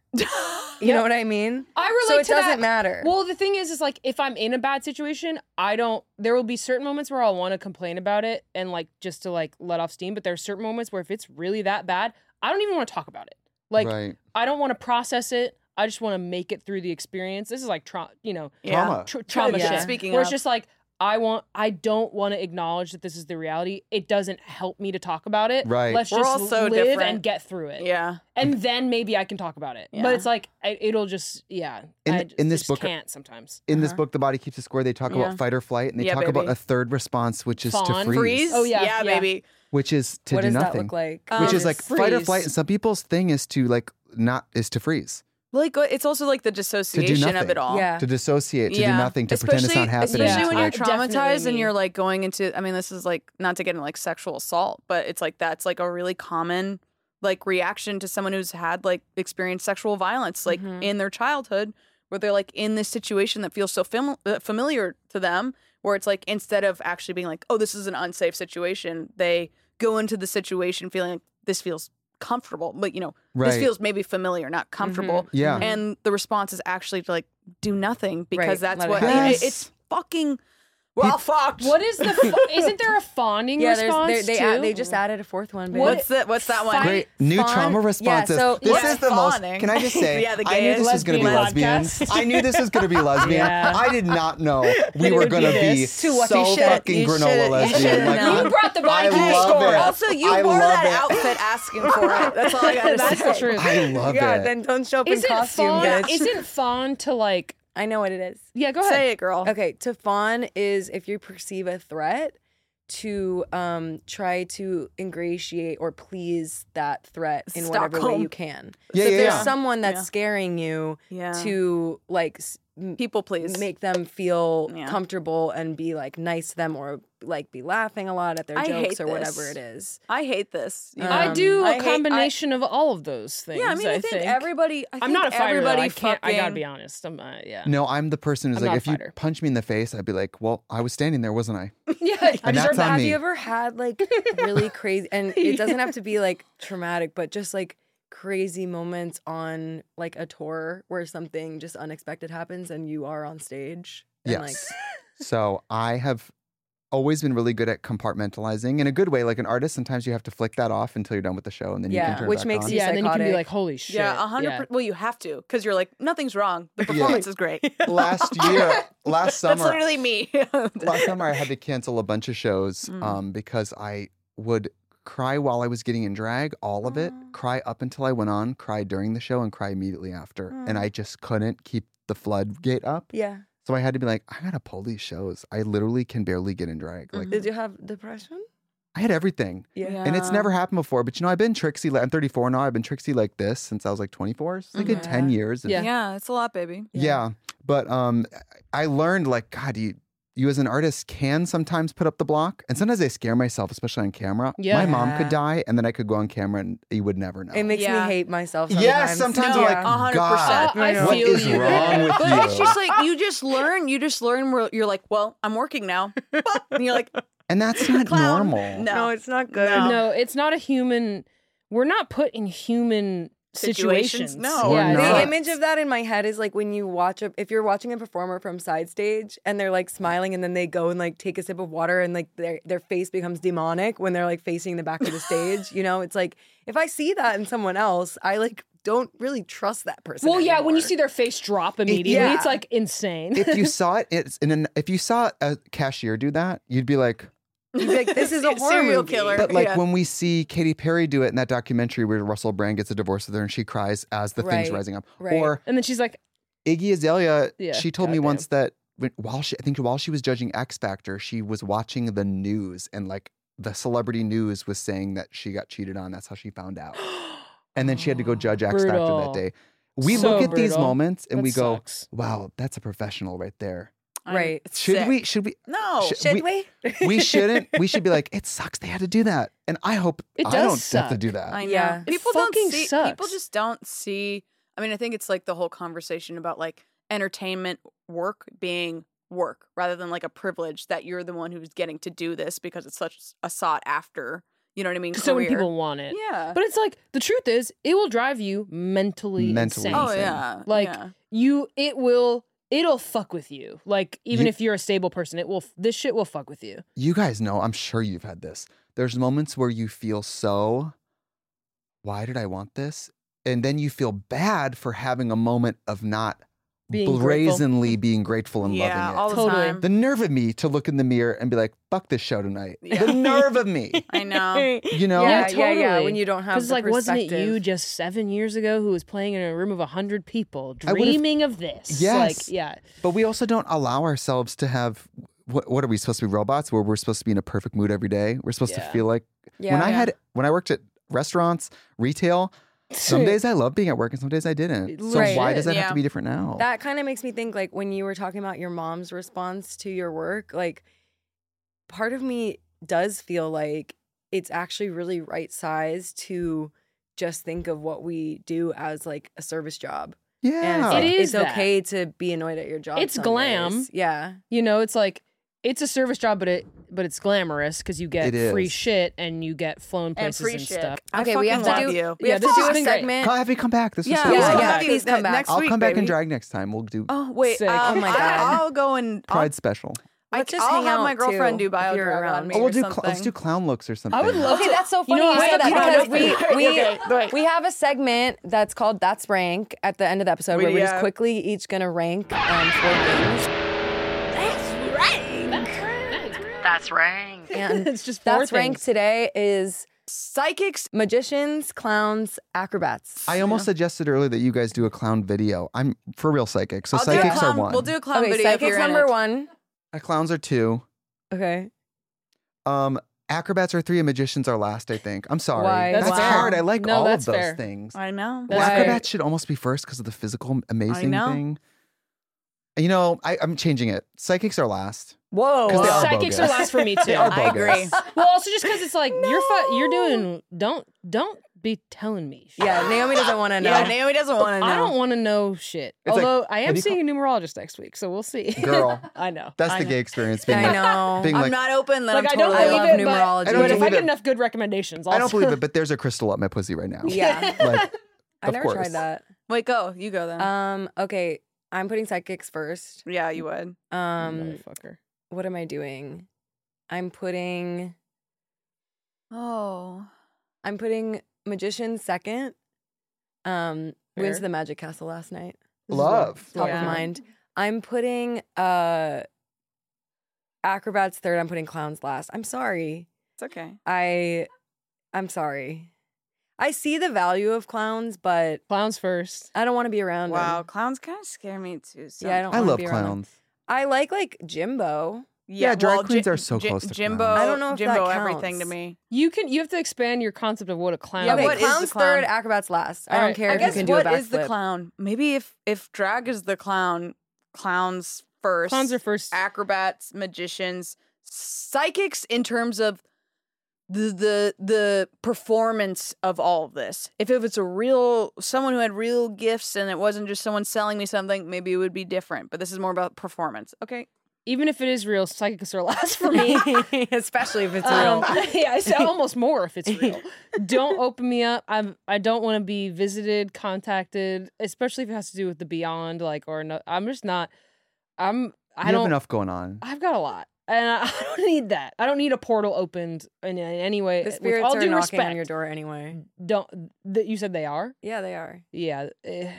You know what I mean? I relate so it to doesn't that. matter. Well, the thing is, is like if I'm in a bad situation, I don't. There will be certain moments where I'll want to complain about it and like just to like let off steam. But there are certain moments where if it's really that bad, I don't even want to talk about it. Like Right. I don't want to process it. I just want to make it through the experience. This is like trauma, you know, Trauma. tra- trauma Yeah. shit. Speaking where of. it's just like I want, I don't want to acknowledge that this is the reality. It doesn't help me to talk about it. Right. Let's We're just all so live different. and get through it. Yeah. And then maybe I can talk about it. Yeah. But it's like I, it'll just yeah. In- I just, in this just book- can't sometimes. In this book, The Body Keeps the Score, they talk Yeah. about fight or flight, and they Yeah, talk about baby. a third response, which is to Fawn. freeze, Freeze? Oh, yeah, Yeah, yeah. baby. which is to what do does nothing. that look like? Which Um, is like fight or freeze. flight, and some people's thing is to like not is to freeze, Like it's also like the dissociation of nothing. it all. Yeah. to dissociate, to Yeah. do nothing, to pretend it's Especially- not happening. Especially Yeah. when to- you're I- definitely traumatized and me. you're like going into, I mean, this is like not to get into like sexual assault, but it's like that's like a really common like reaction to someone who's had like experienced sexual violence like Mhm. in their childhood, where they're like in this situation that feels so fam- uh, familiar to them, where it's like instead of actually being like, oh, this is an unsafe situation, they go into the situation feeling like this feels comfortable, but you know, this Right. feels maybe familiar, not comfortable. Yeah. And the response is actually to like do nothing because Right, that's let it what happen. it- Yes. it's fucking well fucked. What is the? Fa- isn't there a fawning Yeah, there's, response they, they, too? add, they just added a fourth one. Babe. What's the what's that one? Great new Fawn- trauma yeah, responses. so- this Yeah, is the most. fawning. Can I just say? Yeah, the I knew gayest this was going to be lesbian lesbian. podcast. I knew this was going to be lesbian. Yeah. I did not know we It were would going to be be this. To what so you should- fucking you granola should- you lesbian. should Like, know. I- You brought the body I to the love score. it. Also, you I wore love that it. outfit asking for it. That's all I gotta That's say. the truth. I love yeah, it. then don't show up in Isn't costume, fawn? bitch. Isn't fawn to like? I know what it is. Yeah, go ahead. Say it, girl. Okay, to fawn is if you perceive a threat, to um try to ingratiate or please that threat in whatever way Stockholm. you can. Yeah, so yeah, if there's yeah. someone that's Yeah. scaring you Yeah. to like s- m- People please. make them feel Yeah. comfortable and be like nice to them or like be laughing a lot at their I jokes hate or whatever this. it is. I hate this. you know? I do I a hate- combination of all of those things. Yeah, I mean, I, think, everybody. I I'm think not a fighter. Though. Everybody I can't. I gotta fucking- be honest. I'm. Uh, yeah. No, I'm the person who's I'm like, not a if you fighter. punch me in the face, I'd be like, well, I was standing there, wasn't I? Yeah. And Have, that's you, on have me. you ever had like really crazy, and it doesn't have to be like traumatic, but just like crazy moments on like a tour where something just unexpected happens and you are on stage? And, Yes. Like, So I have always been really good at compartmentalizing in a good way. Like an artist, sometimes you have to flick that off until you're done with the show, and then you Yeah, can turn it which back makes on. you Yeah, and then you can be psychotic. like, holy shit. Yeah, a hundred. Yeah. per Well, you have to because you're like nothing's wrong. The performance is great. Last year, last That's summer, literally me. last summer I had to cancel a bunch of shows Mm. um, because I would cry while I was getting in drag, all of it, cry up until I went on, cry during the show, and cry immediately after. And I just couldn't keep the floodgate up. yeah. So I had to be like, I gotta pull these shows. I literally can barely get in drag. Like Did you have depression? I had everything. Yeah. And it's never happened before. But you know, I've been tricksy. like- I'm thirty-four now. I've been tricksy like this since I was like twenty-four. So it's like a good Mhm. ten years. of- Yeah. Yeah, it's a lot, baby. Yeah. But um, I learned like, God, you, you as an artist can sometimes put up the block. And sometimes I scare myself, especially on camera. Yeah. My mom could Yeah. die and then I could go on camera and you would never know. It makes Yeah. me hate myself sometimes. Yes, sometimes No, I'm like, a hundred God, percent. I what feel is you. wrong with But you? it's just like you just learn. You just learn where you're like, well, I'm working now, and you're like, and that's not clown. normal. No, No, it's not good. No. No, it's not a human. We're not put in human Situations? situations. No. We're yeah, not. The Nuts. image of that in my head is like when you watch a if you're watching a performer from side stage and they're like smiling and then they go and like take a sip of water and like their their face becomes demonic when they're like facing the back of the stage. You know, it's like if I see that in someone else, I like don't really trust that person. Well, yeah, when you anymore. see their face drop immediately, yeah. it's like insane. If you saw it, it's in an, if you saw a cashier do that, you'd be like, You'd be like, this is a horror serial movie. killer. but like Yeah. when we see Katy Perry do it in that documentary where Russell Brand gets a divorce with her and she cries as the thing's Right, rising up. right. Or and then she's like, Iggy Azalea, Yeah, she told me goddamn. once that when, while she, I think while she was judging X Factor, she was watching the news and like the celebrity news was saying that she got cheated on. That's how she found out. And then she had to go judge X Factor Brutal. that day. We So look at these brutal. moments and That we go, sucks. wow, that's a professional right there. I'm- Right. it's Should sick. we, should we, No. Should- Should we- we? we shouldn't, we should be like, it sucks they had to do that. And I hope It I does don't have suck. to do that. I know. Yeah. It People don't fucking see. sucks. People just don't see. I mean, I think it's like the whole conversation about like entertainment work being work rather than like a privilege that you're the one who's getting to do this because it's such a sought after, you know what I mean? Because so many career. people want it. Yeah. But it's like, the truth is, it will drive you mentally, Mentally insane. Oh insane. yeah. Like, yeah. you, it will, it'll fuck with you. Like, even You- if you're a stable person, it will, this shit will fuck with you. You guys know, I'm sure you've had this. There's moments where you feel so, why did I want this? And then you feel bad for having a moment of not Being brazenly being grateful and yeah, loving it. all the Totally. time. The nerve of me to look in the mirror and be like, fuck this show tonight. Yeah. The nerve of me. I know. You know? Yeah, Yeah, yeah, yeah. totally. When you don't have Because, the like, wasn't it you perspective. just seven years ago who was playing in a room of a hundred people, I would've- dreaming of this? Yes. Like, yeah. But we also don't allow ourselves to have, what, what are we supposed to be, robots, where we're supposed to be in a perfect mood every day? We're supposed Yeah. to feel like, Yeah. when I Yeah. had, when I worked at restaurants, retail, some days I loved being at work and some days I didn't. So Right. why does that have Yeah. to be different now? That kind of makes me think, like, when you were talking about your mom's response to your work, like, part of me does feel like it's actually really right size to just think of what we do as like a service job. And it's, yeah. like, It is it's that. okay to be annoyed at your job. It's some glam. days. Yeah. You know, it's like, it's a service job, but it but it's glamorous because you get It free is. shit and you get flown And places free and shit. stuff. I Okay, we have fucking to love do. you. We have Yeah, to this do has a been great. segment. Call, have you come back. This was Yeah, so yeah, we'll fun. yeah. have you Please come ne- back. next I'll week, come back baby. and drag next time. We'll do Oh wait, Sick. um, Oh my I, God. I'll go and I'll, Pride special. I, Let's just I'll hang have out, my girlfriend too, do bio if you're drag around. on me Oh, we'll or do cl- something. let's do clown looks or something. I would love Okay, to. that's so funny know you, what? say that No, no, because no. we we Okay, wait. we have a segment that's called That's Rank at the end of the episode We- where we're just yeah. quickly each gonna rank um, four things. That's right. And It's just four That's Rank things. today is Psychics. magicians, clowns, acrobats. I almost suggested earlier that you guys do a clown video. I'm for real psychic. So I'll do a psychics clown, are one. We'll do a clown okay, video if psychics you're in number it. one. Uh, clowns are two. Okay. Um, acrobats are three and magicians are last, I think. I'm sorry. Why? That's That's fair. hard. I like No, all that's of those fair. things. I know. That's Well, fair. acrobats should almost be first because of the physical amazing know. thing. And, you know, I, I'm changing it. Psychics are last. Whoa. 'Cause they are Psychics bogus. are last for me too. They are I bogus. agree. Well, also just because it's like you're fu- you're doing. Don't don't be telling me. Shit. Yeah, Naomi doesn't want to know. Yeah, Naomi doesn't want to know. I don't want to know shit. It's like, Although I am have you seeing a numerologist next week, so we'll see. Girl. I know. That's I the know. gay experience. Being I like, know. being I'm like, not open. Then Like I'm I don't totally I believe love it, but, numerology. but I don't if I believe get it. enough good recommendations, I'll I don't believe it, but there's a crystal up my pussy right now. Yeah. Like, I of never course. tried that. Wait, go. You go then. Um, okay. I'm putting psychics first. yeah, you would. Um, Motherfucker. what am I doing? I'm putting Oh. I'm putting magician second. Um, wins Fair. the Magic Castle last night. Love. Top Yeah. of mind. I'm putting uh acrobats third. I'm putting clowns last. I'm sorry. It's okay. I I'm sorry. I see the value of clowns, but Clowns first. I don't want to be around Wow, them. clowns kind of scare me too. So. Yeah, I don't. I wanna love be around them. clowns. I like like Jimbo. Yeah, drag well, queens Ji- are so Ji- close to Jimbo. clowns. I don't know if that Jimbo counts. everything to me. You can you have to expand your concept of what a clown Yeah, is. Okay, what is the clowns clown? third, acrobats last. I All don't right. care I if guess you can do what a backflip. is the clown? Maybe if if drag is the clown, clowns first. Clowns are first. Acrobats, magicians, psychics in terms of the the the performance of all of this. If if it's a real someone who had real gifts and it wasn't just someone selling me something, maybe it would be different. But this is more about performance. Okay. Even if it is real, psychics are last for me. Especially if it's Um, real. yeah, I say almost more if it's real. Don't open me up. I'm. I don't want to be visited, contacted, especially if it has to do with the beyond. Like, or no, I'm just not. I'm. I You don't. have enough going on. I've got a lot, and I, I don't need that. I don't need a portal opened in, in any way. The With spirits all are due knocking respect, on your door anyway. don't. That you said they are. Yeah, they are. Yeah. eh.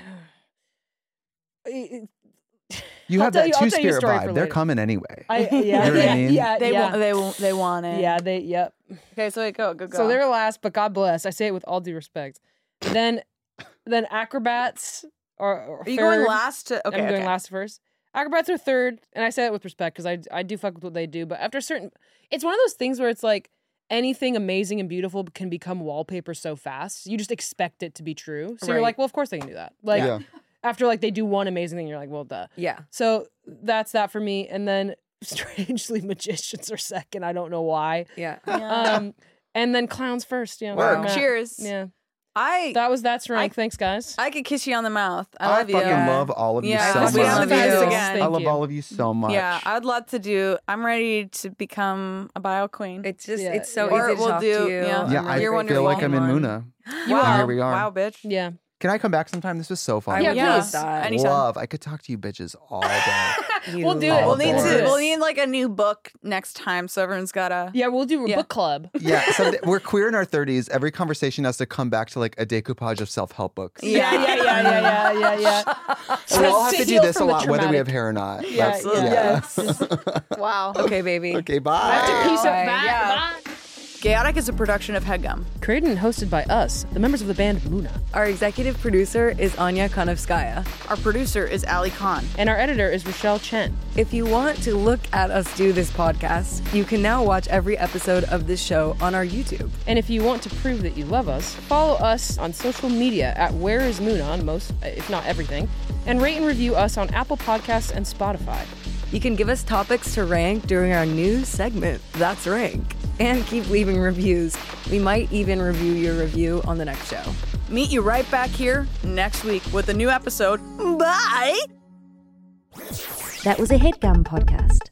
You I'll have tell that you- I'll two tell you a spirit story vibe. for They're later. coming anyway. I, yeah, You know what I yeah, mean? yeah, They yeah. want they want they want it. Yeah, they. Yep. Okay, so wait, go go go. So they're last, but God bless. I say it with all due respect. Then, then acrobats are. are Are you third. going last to? Okay, I'm going okay. last first. Acrobats are third, and I say it with respect because I I do fuck with what they do. But after a certain, it's one of those things where it's like anything amazing and beautiful can become wallpaper so fast. You just expect it to be true, so you're Right. like, well, of course they can do that. Like Yeah. after like they do one amazing thing, you're like, well, duh. Yeah. So that's that for me. And then strangely, magicians are second. I don't know why. Yeah. Yeah. Um, and then clowns first. Yeah. Work. I'm at- Cheers. Yeah. I That was That's Rank. I- Thanks, guys. I could kiss you on the mouth. I I, love you. fucking love all of you Yeah, so this much. was love you. again. I Thank love you. all of you so much. Yeah, I'd love to do. I'm ready to become a bio queen. It's just Yeah. it's so Or easy to we'll talk do- to you. yeah. I'm Yeah, really I You're grateful feel wonderful. like I'm in one. Muna. You wow. are. Here we are. Wow, bitch. Yeah. Can I come back sometime? This was so fun. I Yeah, would Yeah. love that. Anytime. Love. I could talk to you bitches all day. You We'll do it. love We'll need Of to. course. We'll need like a new book next time, so everyone's gotta. Yeah, we'll do a Yeah. book club. Yeah, so th- we're queer in our thirties. Every conversation has to come back to like a decoupage of self help books. Yeah, yeah, yeah, yeah, yeah, yeah, yeah. And we all have to do heal this a from the lot, whether we have traumatic- hair or not. Yeah, That's- yeah. yeah. Wow. Okay, baby. Okay, bye. Peace out. Bye. Bye. Yeah. Bye. Chaotic is a production of Headgum. Created and hosted by us, the members of the band Muna. Our executive producer is Anya Konovskaya. Our producer is Ali Khan. And our editor is Rochelle Chen. If you want to look at us do this podcast, you can now watch every episode of this show on our YouTube. And if you want to prove that you love us, follow us on social media at Where Is Muna on most, if not everything, and rate and review us on Apple Podcasts and Spotify. You can give us topics to rank during our new segment, That's Rank. And keep leaving reviews. We might even review your review on the next show. Meet you right back here next week with a new episode. Bye. That was a HeadGum podcast.